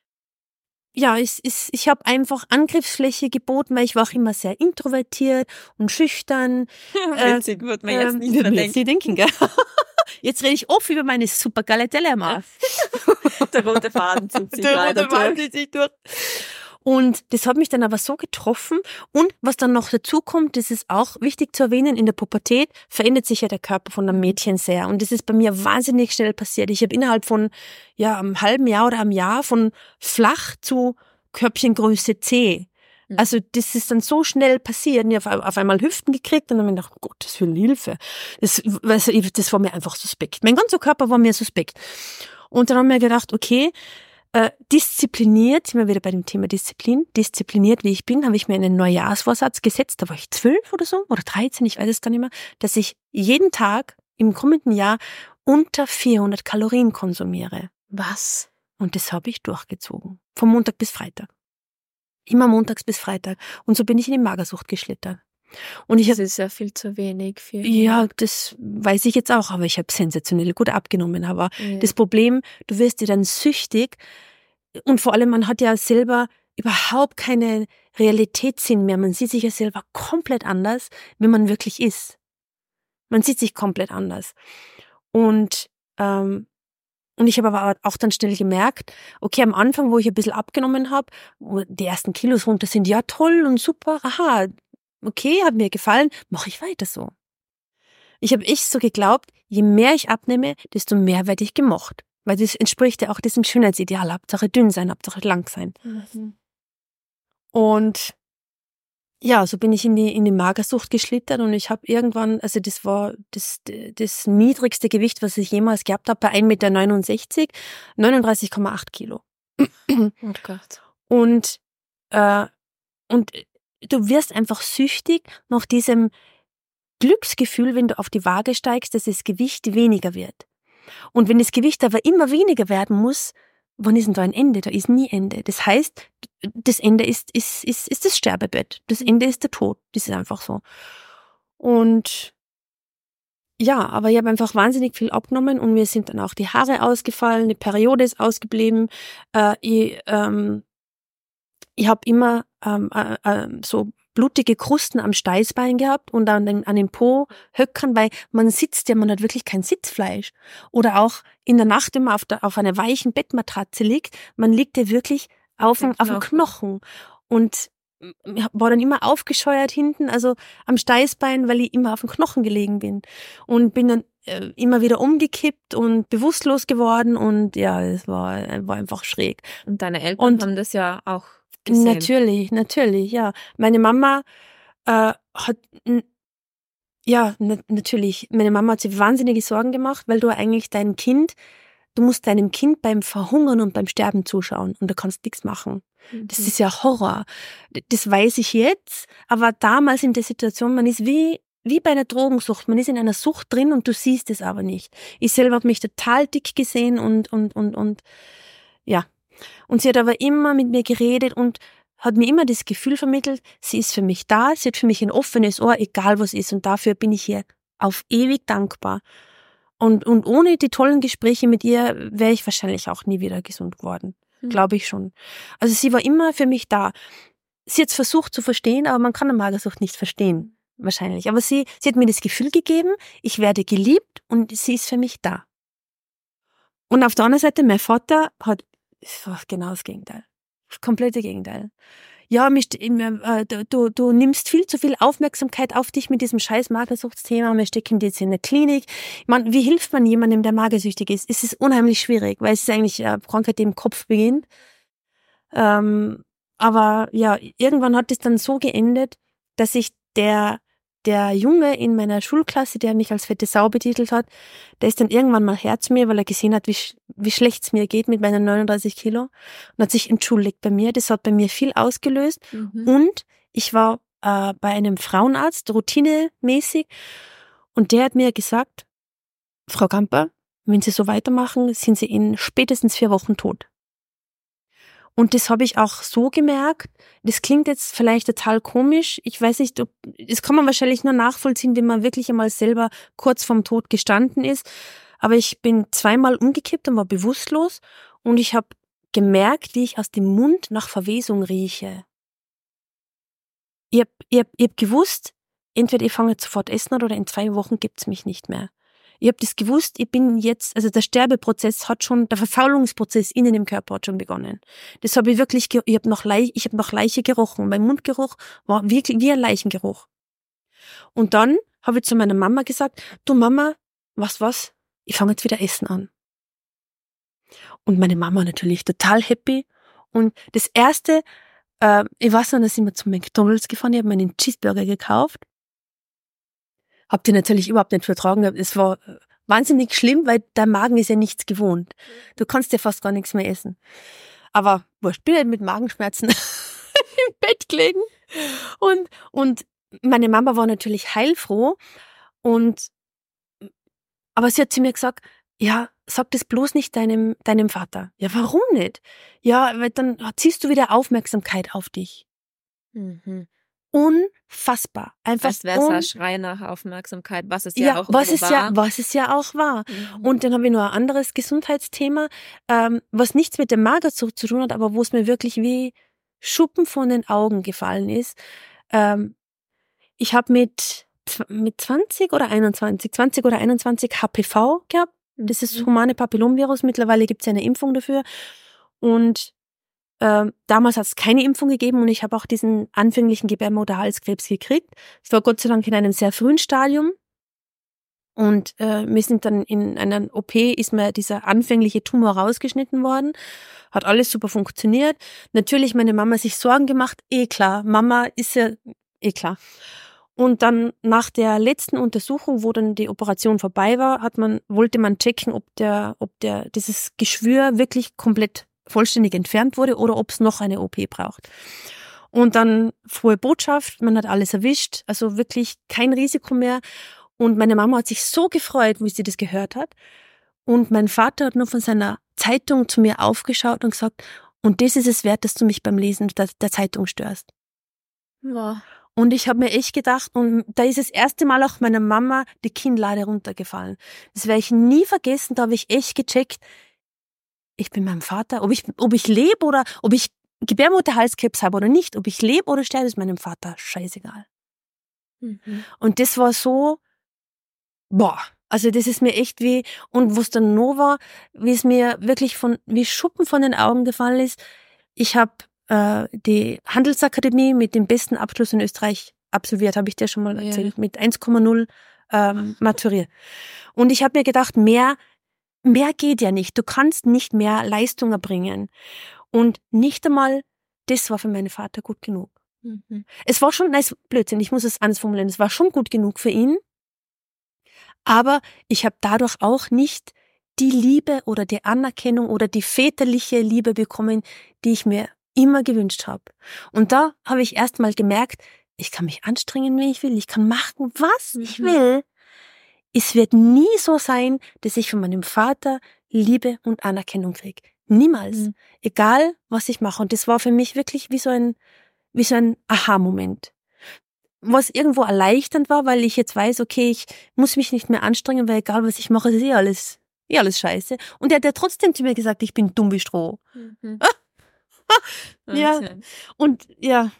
Speaker 1: ja, es ist, ich habe einfach Angriffsfläche geboten, weil ich war auch immer sehr introvertiert und schüchtern.
Speaker 2: Witzig, äh, würde man jetzt äh, nicht mehr denken.
Speaker 1: Sie denken, gell? Jetzt rede ich oft über meine super geile Dilemma.
Speaker 2: Der rote Faden zieht sich
Speaker 1: Der
Speaker 2: weiter
Speaker 1: rote Faden
Speaker 2: durch.
Speaker 1: zieht sich durch. Und das hat mich dann aber so getroffen. Und was dann noch dazu kommt, das ist auch wichtig zu erwähnen, in der Pubertät verändert sich ja der Körper von einem Mädchen sehr. Und das ist bei mir wahnsinnig schnell passiert. Ich habe innerhalb von ja einem halben Jahr oder einem Jahr von flach zu Körbchengröße C. Also das ist dann so schnell passiert. Ich habe auf einmal Hüften gekriegt und dann habe ich gedacht, oh Gott, das will Hilfe. Das, also, das war mir einfach suspekt. Mein ganzer Körper war mir suspekt. Und dann haben wir gedacht, okay, Äh, diszipliniert, sind wir wieder bei dem Thema Disziplin, diszipliniert wie ich bin, habe ich mir einen Neujahrsvorsatz gesetzt, da war ich zwölf oder so, oder dreizehn, ich weiß es gar nicht mehr, dass ich jeden Tag im kommenden Jahr unter vierhundert Kalorien konsumiere.
Speaker 2: Was?
Speaker 1: Und das habe ich durchgezogen. Von Montag bis Freitag. Immer montags bis Freitag. Und so bin ich in die Magersucht geschlittert. Und ich
Speaker 2: das
Speaker 1: hab,
Speaker 2: ist ja viel zu wenig. Für
Speaker 1: ja, das weiß ich jetzt auch, aber ich habe sensationell gut abgenommen. Aber
Speaker 2: ja.
Speaker 1: Das Problem, du wirst dir dann süchtig und vor allem, man hat ja selber überhaupt keinen Realitätssinn mehr. Man sieht sich ja selber komplett anders, wie man wirklich ist. Man sieht sich komplett anders. Und, ähm, und ich habe aber auch dann schnell gemerkt, okay, am Anfang, wo ich ein bisschen abgenommen habe, wo die ersten Kilos runter sind, ja toll und super, aha, okay, hat mir gefallen, mache ich weiter so. Ich habe echt so geglaubt, je mehr ich abnehme, desto mehr werde ich gemocht. Weil das entspricht ja auch diesem Schönheitsideal, Hauptsache dünn sein, Hauptsache lang sein.
Speaker 2: Mhm.
Speaker 1: Und ja, so bin ich in die, in die Magersucht geschlittert und ich habe irgendwann, also das war das, das niedrigste Gewicht, was ich jemals gehabt habe, bei ein Meter neunundsechzig, neununddreißig Komma acht Kilo.
Speaker 2: Oh Gott.
Speaker 1: Und, äh, und du wirst einfach süchtig nach diesem Glücksgefühl, wenn du auf die Waage steigst, dass das Gewicht weniger wird. Und wenn das Gewicht aber immer weniger werden muss, wann ist denn da ein Ende? Da ist nie Ende. Das heißt, das Ende ist, ist, ist, ist das Sterbebett. Das Ende ist der Tod. Das ist einfach so. Und ja, aber ich habe einfach wahnsinnig viel abgenommen und mir sind dann auch die Haare ausgefallen, die Periode ist ausgeblieben. Äh, ich ähm, ich habe immer ähm, äh, äh, so blutige Krusten am Steißbein gehabt und an den, an den Po-Höckern, weil man sitzt ja, man hat wirklich kein Sitzfleisch. Oder auch in der Nacht, wenn man auf, der, auf einer weichen Bettmatratze liegt, man liegt ja wirklich auf dem auf dem Knochen. Und war dann immer aufgescheuert hinten, also am Steißbein, weil ich immer auf dem Knochen gelegen bin. Und bin dann äh, immer wieder umgekippt und bewusstlos geworden und ja, es war, war einfach schräg.
Speaker 2: Und deine Eltern und haben das ja auch gesehen.
Speaker 1: Natürlich, natürlich, ja. Meine Mama äh, hat, n- ja, na, natürlich, meine Mama hat sich wahnsinnige Sorgen gemacht, weil du eigentlich dein Kind, du musst deinem Kind beim Verhungern und beim Sterben zuschauen und du kannst nichts machen. Mhm. Das ist ja Horror. Das weiß ich jetzt, aber damals in der Situation, man ist wie wie bei einer Drogensucht, man ist in einer Sucht drin und du siehst es aber nicht. Ich selber habe mich total dick gesehen und und und und ja. Und sie hat aber immer mit mir geredet und hat mir immer das Gefühl vermittelt, sie ist für mich da, sie hat für mich ein offenes Ohr, egal was ist. Und dafür bin ich ihr auf ewig dankbar. Und, und ohne die tollen Gespräche mit ihr wäre ich wahrscheinlich auch nie wieder gesund geworden. Hm. Glaube ich schon. Also sie war immer für mich da. Sie hat es versucht zu verstehen, aber man kann eine Magersucht nicht verstehen. wahrscheinlich. Aber sie, sie hat mir das Gefühl gegeben, ich werde geliebt und sie ist für mich da. Und auf der anderen Seite, mein Vater hat genau das Gegenteil. Das komplette Gegenteil. Ja, mich, äh, du, du nimmst viel zu viel Aufmerksamkeit auf dich mit diesem scheiß Magersuchtsthema. Wir stecken jetzt in der Klinik. Ich meine, wie hilft man jemandem, der magersüchtig ist? Es ist unheimlich schwierig, weil es ist eigentlich eine Krankheit, die im Kopf beginnt. Ähm, aber ja, irgendwann hat es dann so geendet, dass ich der der Junge in meiner Schulklasse, der mich als fette Sau betitelt hat, der ist dann irgendwann mal her zu mir, weil er gesehen hat, wie, wie schlecht es mir geht mit meinen neununddreißig Kilo, und hat sich entschuldigt bei mir. Das hat bei mir viel ausgelöst. Mhm. Und ich war äh, bei einem Frauenarzt, routinemäßig, und der hat mir gesagt, Frau Gamper, wenn Sie so weitermachen, sind Sie in spätestens vier Wochen tot. Und das habe ich auch so gemerkt. Das klingt jetzt vielleicht total komisch. Ich weiß nicht, ob, das kann man wahrscheinlich nur nachvollziehen, wenn man wirklich einmal selber kurz vorm Tod gestanden ist. Aber ich bin zweimal umgekippt und war bewusstlos. Und ich habe gemerkt, wie ich aus dem Mund nach Verwesung rieche. Ich habe ich hab, ich hab gewusst, entweder ich fange jetzt sofort essen an oder in zwei Wochen gibt's mich nicht mehr. Ich habe das gewusst, ich bin jetzt, also der Sterbeprozess hat schon, der Verfaulungsprozess innen im Körper hat schon begonnen. Das habe ich wirklich, ich habe noch, Leich, ich hab noch Leiche gerochen. Mein Mundgeruch war wirklich wie ein Leichengeruch. Und dann habe ich zu meiner Mama gesagt, du Mama, was, was? Ich fange jetzt wieder Essen an. Und meine Mama natürlich total happy. Und das erste, äh, ich weiß noch, dass ich mal zum McDonald's gefahren, ich habe mir einen Cheeseburger gekauft. Hab die natürlich überhaupt nicht vertragen. Es war wahnsinnig schlimm, weil der Magen ist ja nichts gewohnt. Du kannst ja fast gar nichts mehr essen. Aber wurscht, bin halt mit Magenschmerzen im Bett gelegen. Und, und meine Mama war natürlich heilfroh. Und, aber sie hat zu mir gesagt, ja, sag das bloß nicht deinem, deinem Vater. Ja, warum nicht? Ja, weil dann ziehst du wieder Aufmerksamkeit auf dich. Mhm. Unfassbar. Einfach
Speaker 2: Als wäre es ein Schrei nach Aufmerksamkeit, was es ja, ja auch
Speaker 1: was es
Speaker 2: war.
Speaker 1: Ja, was es ja auch war. Mhm. Und dann habe ich noch ein anderes Gesundheitsthema, ähm, was nichts mit dem Magersucht zu tun hat, aber wo es mir wirklich wie Schuppen von den Augen gefallen ist. Ähm, ich habe mit, mit zwanzig oder einundzwanzig, zwanzig oder einundzwanzig H P V gehabt. Das ist das humane Papillomvirus. Mittlerweile gibt es ja eine Impfung dafür. Und Ähm, damals hat es keine Impfung gegeben und ich habe auch diesen anfänglichen Gebärmutterhalskrebs gekriegt. Es war Gott sei Dank in einem sehr frühen Stadium. Und äh, wir sind dann in einer O P, ist mir dieser anfängliche Tumor rausgeschnitten worden. Hat alles super funktioniert. Natürlich meine Mama sich Sorgen gemacht. Eh klar, Mama ist ja eh klar. Und dann nach der letzten Untersuchung, wo dann die Operation vorbei war, hat man, wollte man checken, ob der, ob der, dieses Geschwür wirklich komplett vollständig entfernt wurde oder ob es noch eine O P braucht. Und dann frohe Botschaft, man hat alles erwischt, also wirklich kein Risiko mehr. Und meine Mama hat sich so gefreut, wie sie das gehört hat. Und mein Vater hat nur von seiner Zeitung zu mir aufgeschaut und gesagt, und das ist es wert, dass du mich beim Lesen der, der Zeitung störst.
Speaker 2: Ja.
Speaker 1: Und ich habe mir echt gedacht, und da ist das erste Mal auch meiner Mama die Kinnlade runtergefallen. Das werde ich nie vergessen, da habe ich echt gecheckt, ich bin meinem Vater, ob ich, ob ich lebe oder ob ich Gebärmutterhalskrebs habe oder nicht, ob ich lebe oder sterbe, ist meinem Vater scheißegal. Mhm. Und das war so, boah, also das ist mir echt wie, und was dann noch war, wie es mir wirklich von, wie Schuppen von den Augen gefallen ist, ich habe äh, die Handelsakademie mit dem besten Abschluss in Österreich absolviert, habe ich dir schon mal erzählt, ja. Mit eins Komma null ähm, maturiert. Und ich habe mir gedacht, mehr Mehr geht ja nicht. Du kannst nicht mehr Leistung erbringen. Und nicht einmal das war für meinen Vater gut genug. Mhm. Es war schon, nein, Blödsinn, ich muss es anders formulieren, es war schon gut genug für ihn, aber ich habe dadurch auch nicht die Liebe oder die Anerkennung oder die väterliche Liebe bekommen, die ich mir immer gewünscht habe. Und da habe ich erst mal gemerkt, ich kann mich anstrengen, wie ich will, ich kann machen, was mhm. ich will. Es wird nie so sein, dass ich von meinem Vater Liebe und Anerkennung kriege. Niemals. Mhm. Egal, was ich mache. Und das war für mich wirklich wie so ein, wie so ein Aha-Moment. Was irgendwo erleichternd war, weil ich jetzt weiß, okay, ich muss mich nicht mehr anstrengen, weil egal, was ich mache, ist eh alles, eh alles scheiße. Und er hat ja trotzdem zu mir gesagt, ich bin dumm wie Stroh. Mhm. Ja. Und ja,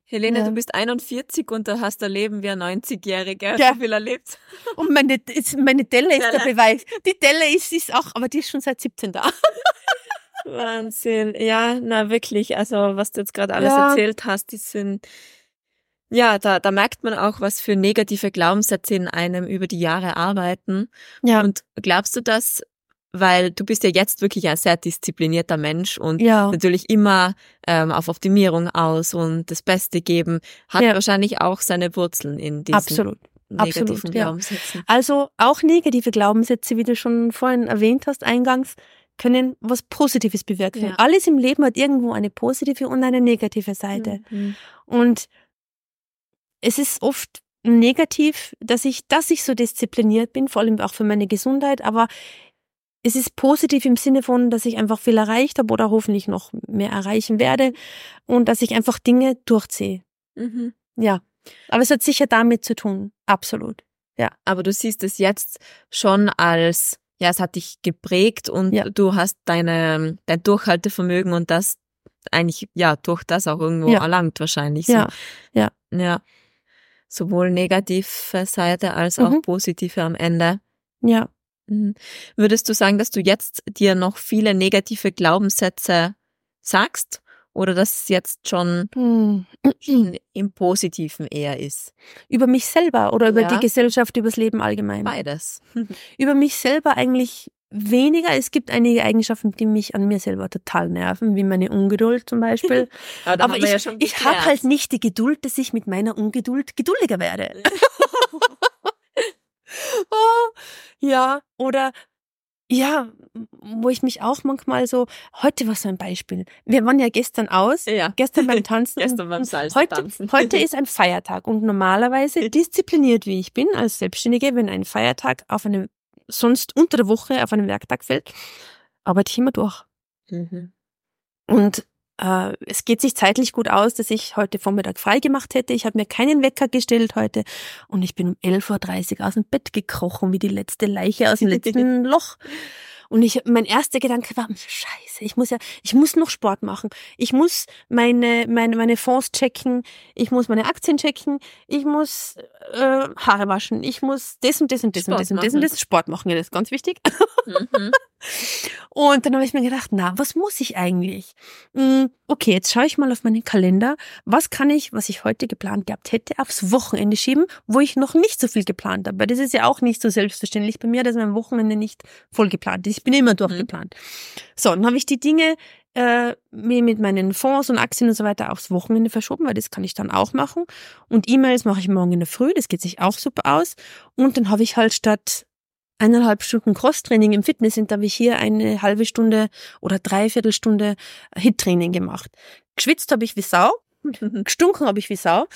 Speaker 2: Helene,
Speaker 1: Ja.
Speaker 2: du bist einundvierzig und du hast ein Leben wie ein neunzigjähriger.
Speaker 1: Ja.
Speaker 2: So viel erlebt.
Speaker 1: Und meine, ist- meine Delle ist der
Speaker 2: Delle.
Speaker 1: Beweis. Die Delle ist, ist auch, aber die ist schon seit siebzehn da.
Speaker 2: Wahnsinn. Ja, na wirklich. Also was du jetzt gerade alles
Speaker 1: Ja.
Speaker 2: erzählt hast, die sind, ja, da, da merkt man auch, was für negative Glaubenssätze in einem über die Jahre arbeiten.
Speaker 1: Ja.
Speaker 2: Und glaubst du das, weil du bist ja jetzt wirklich ein sehr disziplinierter Mensch und
Speaker 1: Ja.
Speaker 2: natürlich immer ähm, auf Optimierung aus und das Beste geben, hat
Speaker 1: Ja.
Speaker 2: wahrscheinlich auch seine Wurzeln in diesen
Speaker 1: Absolut.
Speaker 2: negativen
Speaker 1: absolut, ja.
Speaker 2: Glaubenssätzen.
Speaker 1: Also auch negative Glaubenssätze, wie du schon vorhin erwähnt hast, eingangs, können was Positives bewirken.
Speaker 2: Ja.
Speaker 1: Alles im Leben hat irgendwo eine positive und eine negative Seite.
Speaker 2: Mhm.
Speaker 1: Und es ist oft negativ, dass ich, dass ich so diszipliniert bin, vor allem auch für meine Gesundheit, aber es ist positiv im Sinne von, dass ich einfach viel erreicht habe oder hoffentlich noch mehr erreichen werde und dass ich einfach Dinge durchziehe.
Speaker 2: Mhm.
Speaker 1: Ja, aber es hat sicher damit zu tun, absolut.
Speaker 2: Aber du siehst es jetzt schon als, ja, es hat dich geprägt und
Speaker 1: Ja.
Speaker 2: du hast deine, dein Durchhaltevermögen und das eigentlich, ja, durch das auch irgendwo
Speaker 1: Ja.
Speaker 2: erlangt wahrscheinlich. So.
Speaker 1: Ja, ja.
Speaker 2: Ja. Sowohl negative Seite als auch
Speaker 1: Mhm.
Speaker 2: positive am Ende.
Speaker 1: Ja.
Speaker 2: Mhm. Würdest du sagen, dass du jetzt dir noch viele negative Glaubenssätze sagst oder dass es jetzt schon
Speaker 1: Hm.
Speaker 2: im Positiven eher ist?
Speaker 1: Über mich selber oder über
Speaker 2: Ja.
Speaker 1: die Gesellschaft, übers Leben allgemein?
Speaker 2: Beides.
Speaker 1: Über mich selber eigentlich weniger. Es gibt einige Eigenschaften, die mich an mir selber total nerven, wie meine Ungeduld zum Beispiel.
Speaker 2: Aber, da
Speaker 1: Aber
Speaker 2: haben wir
Speaker 1: ich,
Speaker 2: ja schon
Speaker 1: ich habe
Speaker 2: geklärt.
Speaker 1: halt nicht die Geduld, dass ich mit meiner Ungeduld geduldiger werde. Oh, ja, oder ja, wo ich mich auch manchmal so, heute war so ein Beispiel. Wir waren ja gestern aus,
Speaker 2: Ja.
Speaker 1: gestern beim Tanzen.
Speaker 2: Gestern beim
Speaker 1: und
Speaker 2: Salsa
Speaker 1: heute,
Speaker 2: tanzen.
Speaker 1: heute ist ein Feiertag und normalerweise, diszipliniert wie ich bin als Selbstständige, wenn ein Feiertag auf einem, sonst unter der Woche auf einem Werktag fällt, arbeite ich immer durch.
Speaker 2: Mhm.
Speaker 1: Und äh, es geht sich zeitlich gut aus, dass ich heute Vormittag frei gemacht hätte. Ich habe mir keinen Wecker gestellt heute und ich bin um elf Uhr dreißig aus dem Bett gekrochen, wie die letzte Leiche aus dem letzten Loch. Und ich, mein erster Gedanke war, scheiße, ich muss ja, ich muss noch Sport machen. Ich muss meine, meine, meine Fonds checken. Ich muss meine Aktien checken. Ich muss äh, Haare waschen. Ich muss das und das und das
Speaker 2: Sport
Speaker 1: und das und das und
Speaker 2: machen.
Speaker 1: das. Sport machen, ja, das ist ganz wichtig.
Speaker 2: Mhm.
Speaker 1: Und dann habe ich mir gedacht, na, was muss ich eigentlich? Hm, Okay, jetzt schaue ich mal auf meinen Kalender. Was kann ich, was ich heute geplant gehabt hätte, aufs Wochenende schieben, wo ich noch nicht so viel geplant habe? Weil das ist ja auch nicht so selbstverständlich bei mir, dass mein Wochenende nicht voll geplant ist. Ich bin immer durchgeplant. So, dann habe ich die Dinge äh, mir mit meinen Fonds und Aktien und so weiter aufs Wochenende verschoben, weil das kann ich dann auch machen. Und E-Mails mache ich morgen in der Früh, das geht sich auch super aus. Und dann habe ich halt statt eineinhalb Stunden Cross-Training im Fitness, da habe ich hier eine halbe Stunde oder dreiviertel Stunde Hit-Training gemacht. Geschwitzt habe ich wie Sau, gestunken habe ich wie Sau.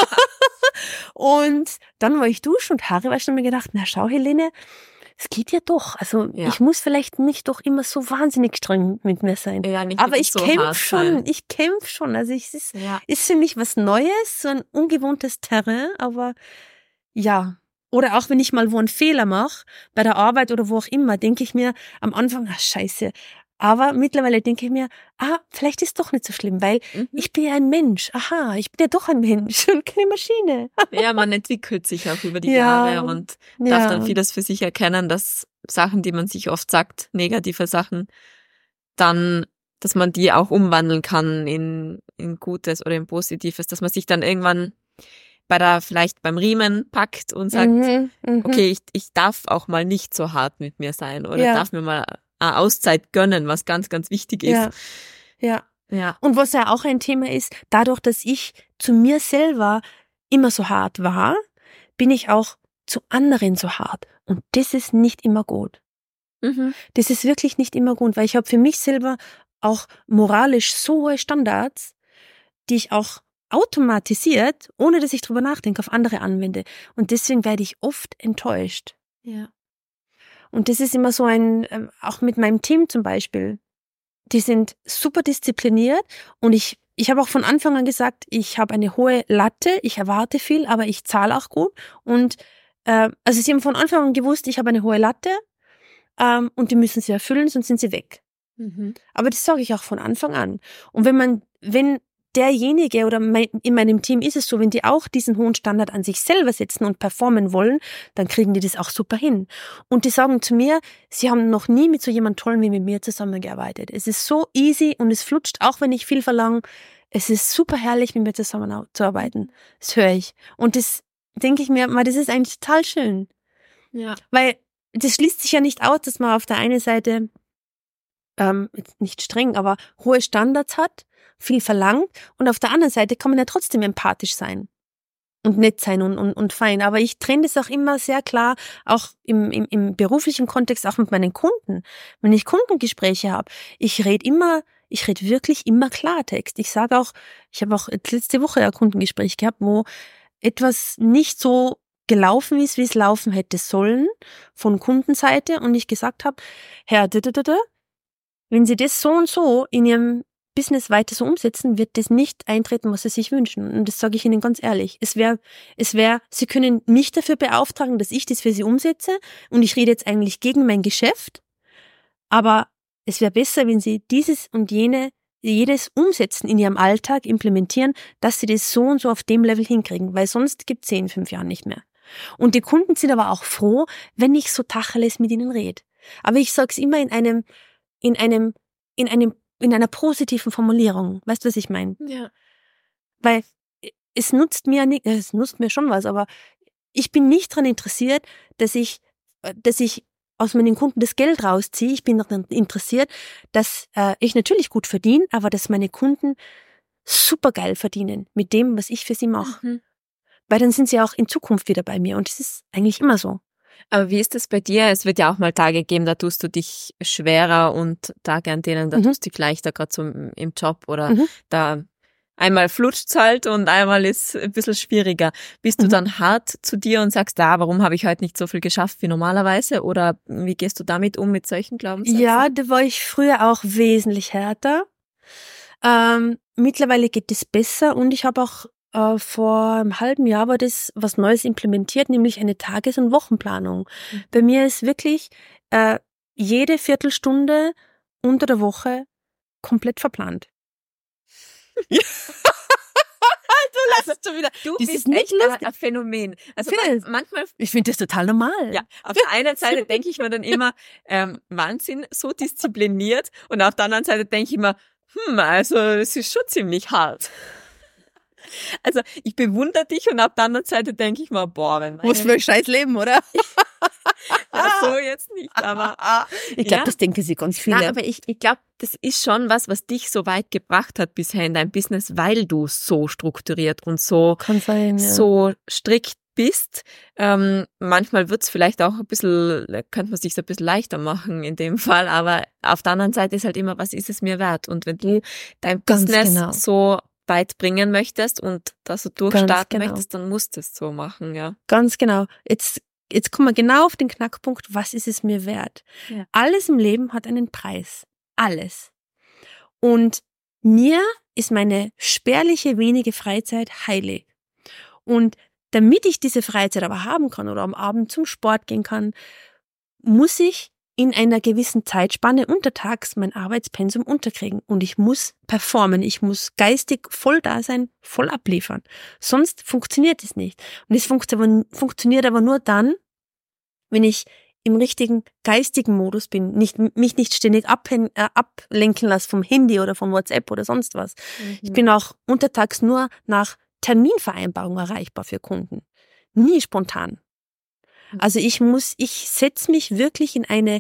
Speaker 1: Und dann war ich duschen und Haare waschen und mir gedacht, na schau Helene, es geht ja doch. Also
Speaker 2: Ja.
Speaker 1: ich muss vielleicht nicht doch immer so wahnsinnig streng mit mir sein.
Speaker 2: Ja, nicht
Speaker 1: Aber
Speaker 2: wirklich
Speaker 1: ich
Speaker 2: so
Speaker 1: kämpfe
Speaker 2: hart
Speaker 1: schon,
Speaker 2: sein.
Speaker 1: ich kämpfe schon. Also es ist,
Speaker 2: Ja.
Speaker 1: ist für mich was Neues, so ein ungewohntes Terrain, aber ja. Oder auch wenn ich mal wo einen Fehler mache, bei der Arbeit oder wo auch immer, denke ich mir am Anfang, ah, scheiße. Aber mittlerweile denke ich mir, ah, vielleicht ist es doch nicht so schlimm, weil
Speaker 2: Mhm.
Speaker 1: ich bin ja ein Mensch. Aha, ich bin ja doch ein Mensch und keine Maschine.
Speaker 2: Ja, man entwickelt sich auch über die
Speaker 1: Ja.
Speaker 2: Jahre und
Speaker 1: Ja.
Speaker 2: darf dann vieles für sich erkennen, dass Sachen, die man sich oft sagt, negative Sachen, dann, dass man die auch umwandeln kann in, in Gutes oder in Positives, dass man sich dann irgendwann bei der, vielleicht beim Riemen packt und sagt,
Speaker 1: Mhm, mhm.
Speaker 2: okay, ich, ich darf auch mal nicht so hart mit mir sein oder
Speaker 1: Ja.
Speaker 2: darf mir mal eine Auszeit gönnen, was ganz, ganz wichtig ist.
Speaker 1: Ja, ja.
Speaker 2: Ja.
Speaker 1: Und was ja auch ein Thema ist, dadurch, dass ich zu mir selber immer so hart war, bin ich auch zu anderen so hart. Und das ist nicht immer gut.
Speaker 2: Mhm.
Speaker 1: Das ist wirklich nicht immer gut, weil ich habe für mich selber auch moralisch so hohe Standards, die ich auch automatisiert, ohne dass ich drüber nachdenke, auf andere anwende. Und deswegen werde ich oft enttäuscht.
Speaker 2: Ja.
Speaker 1: Und das ist immer so ein, ähm, auch mit meinem Team zum Beispiel. Die sind super diszipliniert und ich, ich habe auch von Anfang an gesagt, ich habe eine hohe Latte, ich erwarte viel, aber ich zahle auch gut. Und äh, also sie haben von Anfang an gewusst, ich habe eine hohe Latte ähm, und die müssen sie erfüllen, sonst sind sie weg.
Speaker 2: Mhm.
Speaker 1: Aber das sage ich auch von Anfang an. Und wenn man, wenn derjenige oder mein, in meinem Team ist es so, wenn die auch diesen hohen Standard an sich selber setzen und performen wollen, dann kriegen die das auch super hin. Und die sagen zu mir, sie haben noch nie mit so jemand Tollen wie mit mir zusammengearbeitet. Es ist so easy und es flutscht, auch wenn ich viel verlange. Es ist super herrlich, mit mir zusammenzuarbeiten. Das höre ich. Und das denke ich mir, das ist eigentlich total schön.
Speaker 2: Ja.
Speaker 1: Weil das schließt sich ja nicht aus, dass man auf der einen Seite ähm, nicht streng, aber hohe Standards hat, viel verlangt und auf der anderen Seite kann man ja trotzdem empathisch sein und nett sein und, und, und fein. Aber ich trenne das auch immer sehr klar, auch im, im, im beruflichen Kontext, auch mit meinen Kunden. Wenn ich Kundengespräche habe, ich rede immer, ich rede wirklich immer Klartext. Ich sage auch, ich habe auch letzte Woche ein Kundengespräch gehabt, wo etwas nicht so gelaufen ist, wie es laufen hätte sollen von Kundenseite und ich gesagt habe, Herr, wenn Sie das so und so in Ihrem Business weiter so umsetzen, wird das nicht eintreten, was Sie sich wünschen. Und das sage ich Ihnen ganz ehrlich. Es wäre, es wäre, Sie können mich dafür beauftragen, dass ich das für Sie umsetze. Und ich rede jetzt eigentlich gegen mein Geschäft. Aber es wäre besser, wenn Sie dieses und jene, jedes umsetzen in Ihrem Alltag, implementieren, dass Sie das so und so auf dem Level hinkriegen. Weil sonst gibt es sie in fünf Jahren nicht mehr. Und die Kunden sind aber auch froh, wenn ich so Tacheles mit ihnen rede. Aber ich sage es immer in einem, in einem, in einem in einer positiven Formulierung. Weißt du, was ich meine?
Speaker 2: Ja.
Speaker 1: Weil es nutzt mir nicht, es nutzt mir schon was, aber ich bin nicht daran interessiert, dass ich, dass ich aus meinen Kunden das Geld rausziehe. Ich bin daran interessiert, dass äh, ich natürlich gut verdiene, aber dass meine Kunden supergeil verdienen mit dem, was ich für sie mache. Mhm. Weil dann sind sie auch in Zukunft wieder bei mir und das ist eigentlich immer so.
Speaker 2: Aber wie ist das bei dir? Es wird ja auch mal Tage geben, da tust du dich schwerer und Tage an denen, da mhm. tust du dich leichter, gerade so im Job oder mhm. da einmal flutscht's halt und einmal ist ein bisschen schwieriger. Bist mhm. du dann hart zu dir und sagst, da, warum habe ich heute nicht so viel geschafft wie normalerweise? Oder wie gehst du damit um mit solchen Glaubenssätzen?
Speaker 1: Ja, da war ich früher auch wesentlich härter. Ähm, mittlerweile geht es besser und ich habe auch Äh, vor einem halben Jahr war das was Neues implementiert, nämlich eine Tages- und Wochenplanung. Mhm. Bei mir ist wirklich äh, jede Viertelstunde unter der Woche komplett verplant.
Speaker 2: Ja. Du lachst schon wieder. Du das bist echt ein, ein Phänomen. Also man, manchmal.
Speaker 1: Ich finde das total normal.
Speaker 2: Ja. Auf der einen Seite denke ich mir dann immer, ähm, Wahnsinn, so diszipliniert, und auf der anderen Seite denke ich immer, hm, also es ist schon ziemlich hart. Also ich bewundere dich und auf der anderen Seite denke ich mal, boah, wenn
Speaker 1: meine... Muss für ein scheiß Leben, oder?
Speaker 2: Ja, so jetzt nicht, aber...
Speaker 1: Ich glaube, ja. Das denken sie ganz viele.
Speaker 2: Nein, aber ich, ich glaube, das ist schon was, was dich so weit gebracht hat bisher in deinem Business, weil du so strukturiert und so,
Speaker 1: Kann sein, ja.
Speaker 2: so strikt bist. Ähm, manchmal wird's vielleicht auch ein bisschen, könnte man sich ein bisschen leichter machen in dem Fall, aber auf der anderen Seite ist halt immer, was ist es mir wert? Und wenn du dein ganz Business genau. so weit bringen möchtest und dass du durchstarten genau. möchtest, dann musst du es so machen, ja.
Speaker 1: Ganz genau. Jetzt, jetzt kommen wir genau auf den Knackpunkt, was ist es mir wert? Ja. Alles im Leben hat einen Preis. Alles. Und mir ist meine spärliche, wenige Freizeit heilig. Und damit ich diese Freizeit aber haben kann oder am Abend zum Sport gehen kann, muss ich in einer gewissen Zeitspanne untertags mein Arbeitspensum unterkriegen. Und ich muss performen. Ich muss geistig voll da sein, voll abliefern. Sonst funktioniert es nicht. Und es funktioniert aber nur dann, wenn ich im richtigen geistigen Modus bin, nicht, mich nicht ständig abhen, äh, ablenken lasse vom Handy oder vom WhatsApp oder sonst was. Mhm. Ich bin auch untertags nur nach Terminvereinbarung erreichbar für Kunden. Nie spontan. Also ich muss, ich setze mich wirklich in eine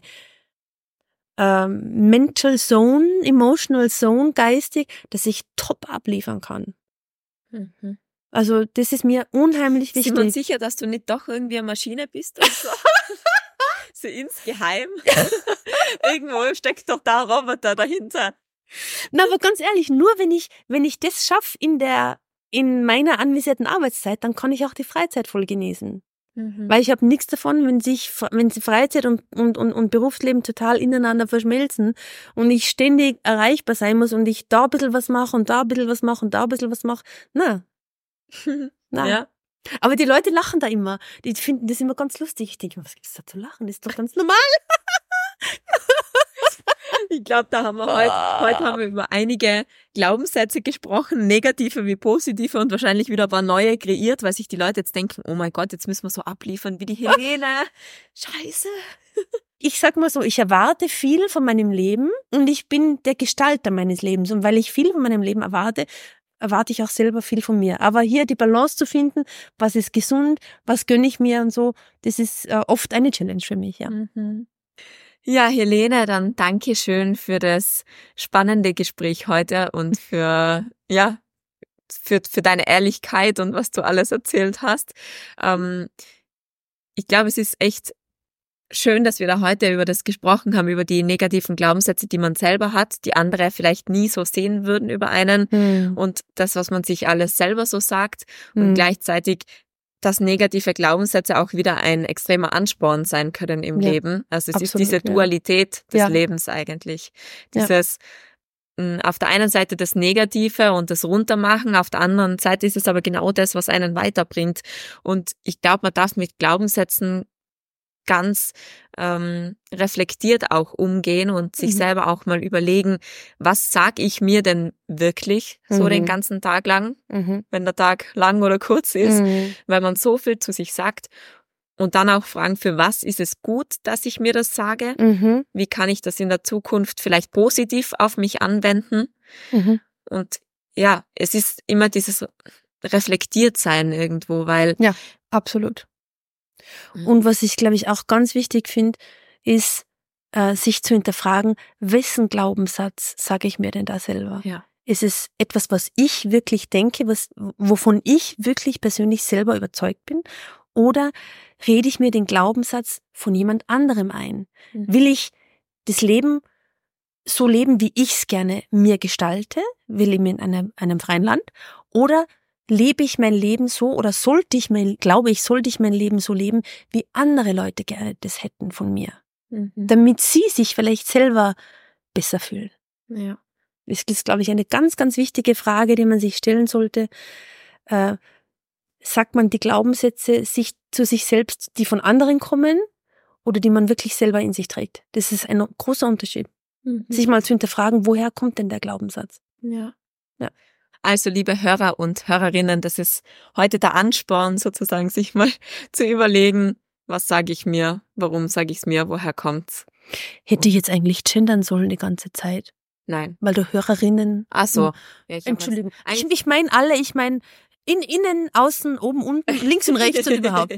Speaker 1: ähm, Mental Zone, Emotional Zone, geistig, dass ich top abliefern kann. Mhm. Also das ist mir unheimlich wichtig.
Speaker 2: Sind wir sicher, dass du nicht doch irgendwie eine Maschine bist? Oder so? So insgeheim. Irgendwo steckt doch da ein Roboter dahinter.
Speaker 1: Na, aber ganz ehrlich, nur wenn ich, wenn ich das schaffe in der, in meiner anvisierten Arbeitszeit, dann kann ich auch die Freizeit voll genießen. Mhm. Weil ich habe nichts davon, wenn sich, wenn sie Freizeit und, und, und, und Berufsleben total ineinander verschmelzen und ich ständig erreichbar sein muss und ich da ein bisschen was mache und da ein bisschen was mache und da ein bisschen was mache. Na. Na.
Speaker 2: Ja.
Speaker 1: Aber die Leute lachen da immer. Die finden das immer ganz lustig. Ich denke, was gibt's da zu lachen? Das ist doch ganz normal.
Speaker 2: Ich glaube, da haben wir heute, oh. heute haben wir über einige Glaubenssätze gesprochen, negative wie positive und wahrscheinlich wieder ein paar neue kreiert, weil sich die Leute jetzt denken, oh mein Gott, jetzt müssen wir so abliefern wie die Helene. Scheiße.
Speaker 1: Ich sag mal so, ich erwarte viel von meinem Leben und ich bin der Gestalter meines Lebens. Und weil ich viel von meinem Leben erwarte, erwarte ich auch selber viel von mir. Aber hier die Balance zu finden, was ist gesund, was gönne ich mir und so, das ist äh, oft eine Challenge für mich, ja.
Speaker 2: Mhm. Ja, Helene, dann danke schön für das spannende Gespräch heute und für, ja, für, für deine Ehrlichkeit und was du alles erzählt hast. Ähm, ich glaube, es ist echt schön, dass wir da heute über das gesprochen haben, über die negativen Glaubenssätze, die man selber hat, die andere vielleicht nie so sehen würden über einen
Speaker 1: mhm.
Speaker 2: und das, was man sich alles selber so sagt
Speaker 1: mhm.
Speaker 2: und gleichzeitig, dass negative Glaubenssätze auch wieder ein extremer Ansporn sein können im
Speaker 1: ja,
Speaker 2: Leben. Also es
Speaker 1: absolut,
Speaker 2: ist diese Dualität
Speaker 1: ja.
Speaker 2: des
Speaker 1: ja.
Speaker 2: Lebens eigentlich. Dieses ja. auf der einen Seite das Negative und das Runtermachen, auf der anderen Seite ist es aber genau das, was einen weiterbringt. Und ich glaube, man darf mit Glaubenssätzen ganz ähm, reflektiert auch umgehen und sich mhm. selber auch mal überlegen, was sag ich mir denn wirklich so mhm. den ganzen Tag lang,
Speaker 1: mhm.
Speaker 2: wenn der Tag lang oder kurz ist,
Speaker 1: mhm.
Speaker 2: weil man so viel zu sich sagt und dann auch fragen, für was ist es gut, dass ich mir das sage?
Speaker 1: Mhm.
Speaker 2: Wie kann ich das in der Zukunft vielleicht positiv auf mich anwenden?
Speaker 1: Mhm.
Speaker 2: Und ja, es ist immer dieses Reflektiertsein irgendwo, weil...
Speaker 1: Ja, absolut. Und was ich, glaube ich, auch ganz wichtig finde, ist, äh, sich zu hinterfragen, wessen Glaubenssatz sage ich mir denn da selber?
Speaker 2: Ja.
Speaker 1: Ist es etwas, was ich wirklich denke, was, wovon ich wirklich persönlich selber überzeugt bin? Oder rede ich mir den Glaubenssatz von jemand anderem ein? Mhm. Will ich das Leben so leben, wie ich es gerne mir gestalte? Will ich mir in einem, einem freien Land? Oder lebe ich mein Leben so oder sollte ich mein, glaube ich, sollte ich mein Leben so leben, wie andere Leute gerne das hätten von mir?
Speaker 2: Mhm.
Speaker 1: Damit sie sich vielleicht selber besser fühlen.
Speaker 2: Ja.
Speaker 1: Das ist, glaube ich, eine ganz, ganz wichtige Frage, die man sich stellen sollte. Äh, sagt man die Glaubenssätze sich zu sich selbst, die von anderen kommen oder die man wirklich selber in sich trägt? Das ist ein großer Unterschied.
Speaker 2: Mhm.
Speaker 1: Sich mal zu hinterfragen, woher kommt denn der Glaubenssatz?
Speaker 2: Ja.
Speaker 1: Ja.
Speaker 2: Also liebe Hörer und Hörerinnen, das ist heute der Ansporn sozusagen, sich mal zu überlegen, was sage ich mir, warum sage ich es mir, woher kommt's?
Speaker 1: Hätte ich jetzt eigentlich gendern sollen die ganze Zeit?
Speaker 2: Nein.
Speaker 1: Weil du Hörerinnen...
Speaker 2: Ach so.
Speaker 1: Ja, Entschuldigung. Ich, ich meine alle, ich meine in, innen, außen, oben, unten, links und rechts und überhaupt.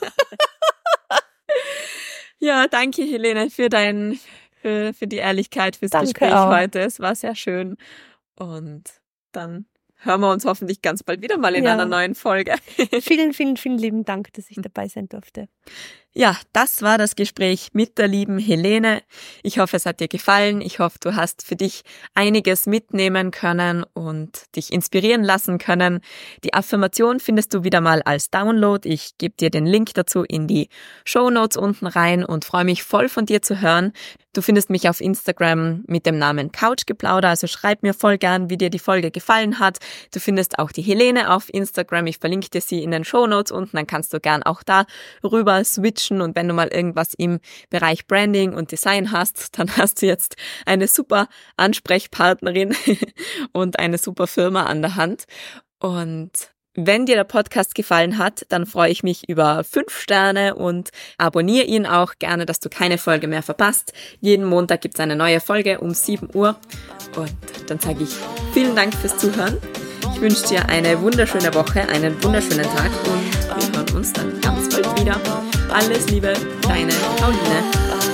Speaker 2: Ja, danke Helene für dein, für, für die Ehrlichkeit, fürs
Speaker 1: danke
Speaker 2: Gespräch
Speaker 1: auch.
Speaker 2: heute. Es war sehr schön. Und dann hören wir uns hoffentlich ganz bald wieder mal in ja. einer neuen Folge.
Speaker 1: Vielen, vielen, vielen lieben Dank, dass ich dabei sein durfte.
Speaker 2: Ja, das war das Gespräch mit der lieben Helene. Ich hoffe, es hat dir gefallen. Ich hoffe, du hast für dich einiges mitnehmen können und dich inspirieren lassen können. Die Affirmation findest du wieder mal als Download. Ich gebe dir den Link dazu in die Shownotes unten rein und freue mich voll von dir zu hören. Du findest mich auf Instagram mit dem Namen Couchgeplauder, also schreib mir voll gern, wie dir die Folge gefallen hat. Du findest auch die Helene auf Instagram. Ich verlinke dir sie in den Shownotes unten, dann kannst du gern auch da rüber switchen. Und wenn du mal irgendwas im Bereich Branding und Design hast, dann hast du jetzt eine super Ansprechpartnerin und eine super Firma an der Hand. Und wenn dir der Podcast gefallen hat, dann freue ich mich über fünf Sterne und abonniere ihn auch gerne, dass du keine Folge mehr verpasst. Jeden Montag gibt es eine neue Folge um sieben Uhr. Und dann sage ich vielen Dank fürs Zuhören. Ich wünsche dir eine wunderschöne Woche, einen wunderschönen Tag und wir hören uns dann ganz bald wieder. Alles Liebe, deine Pauline.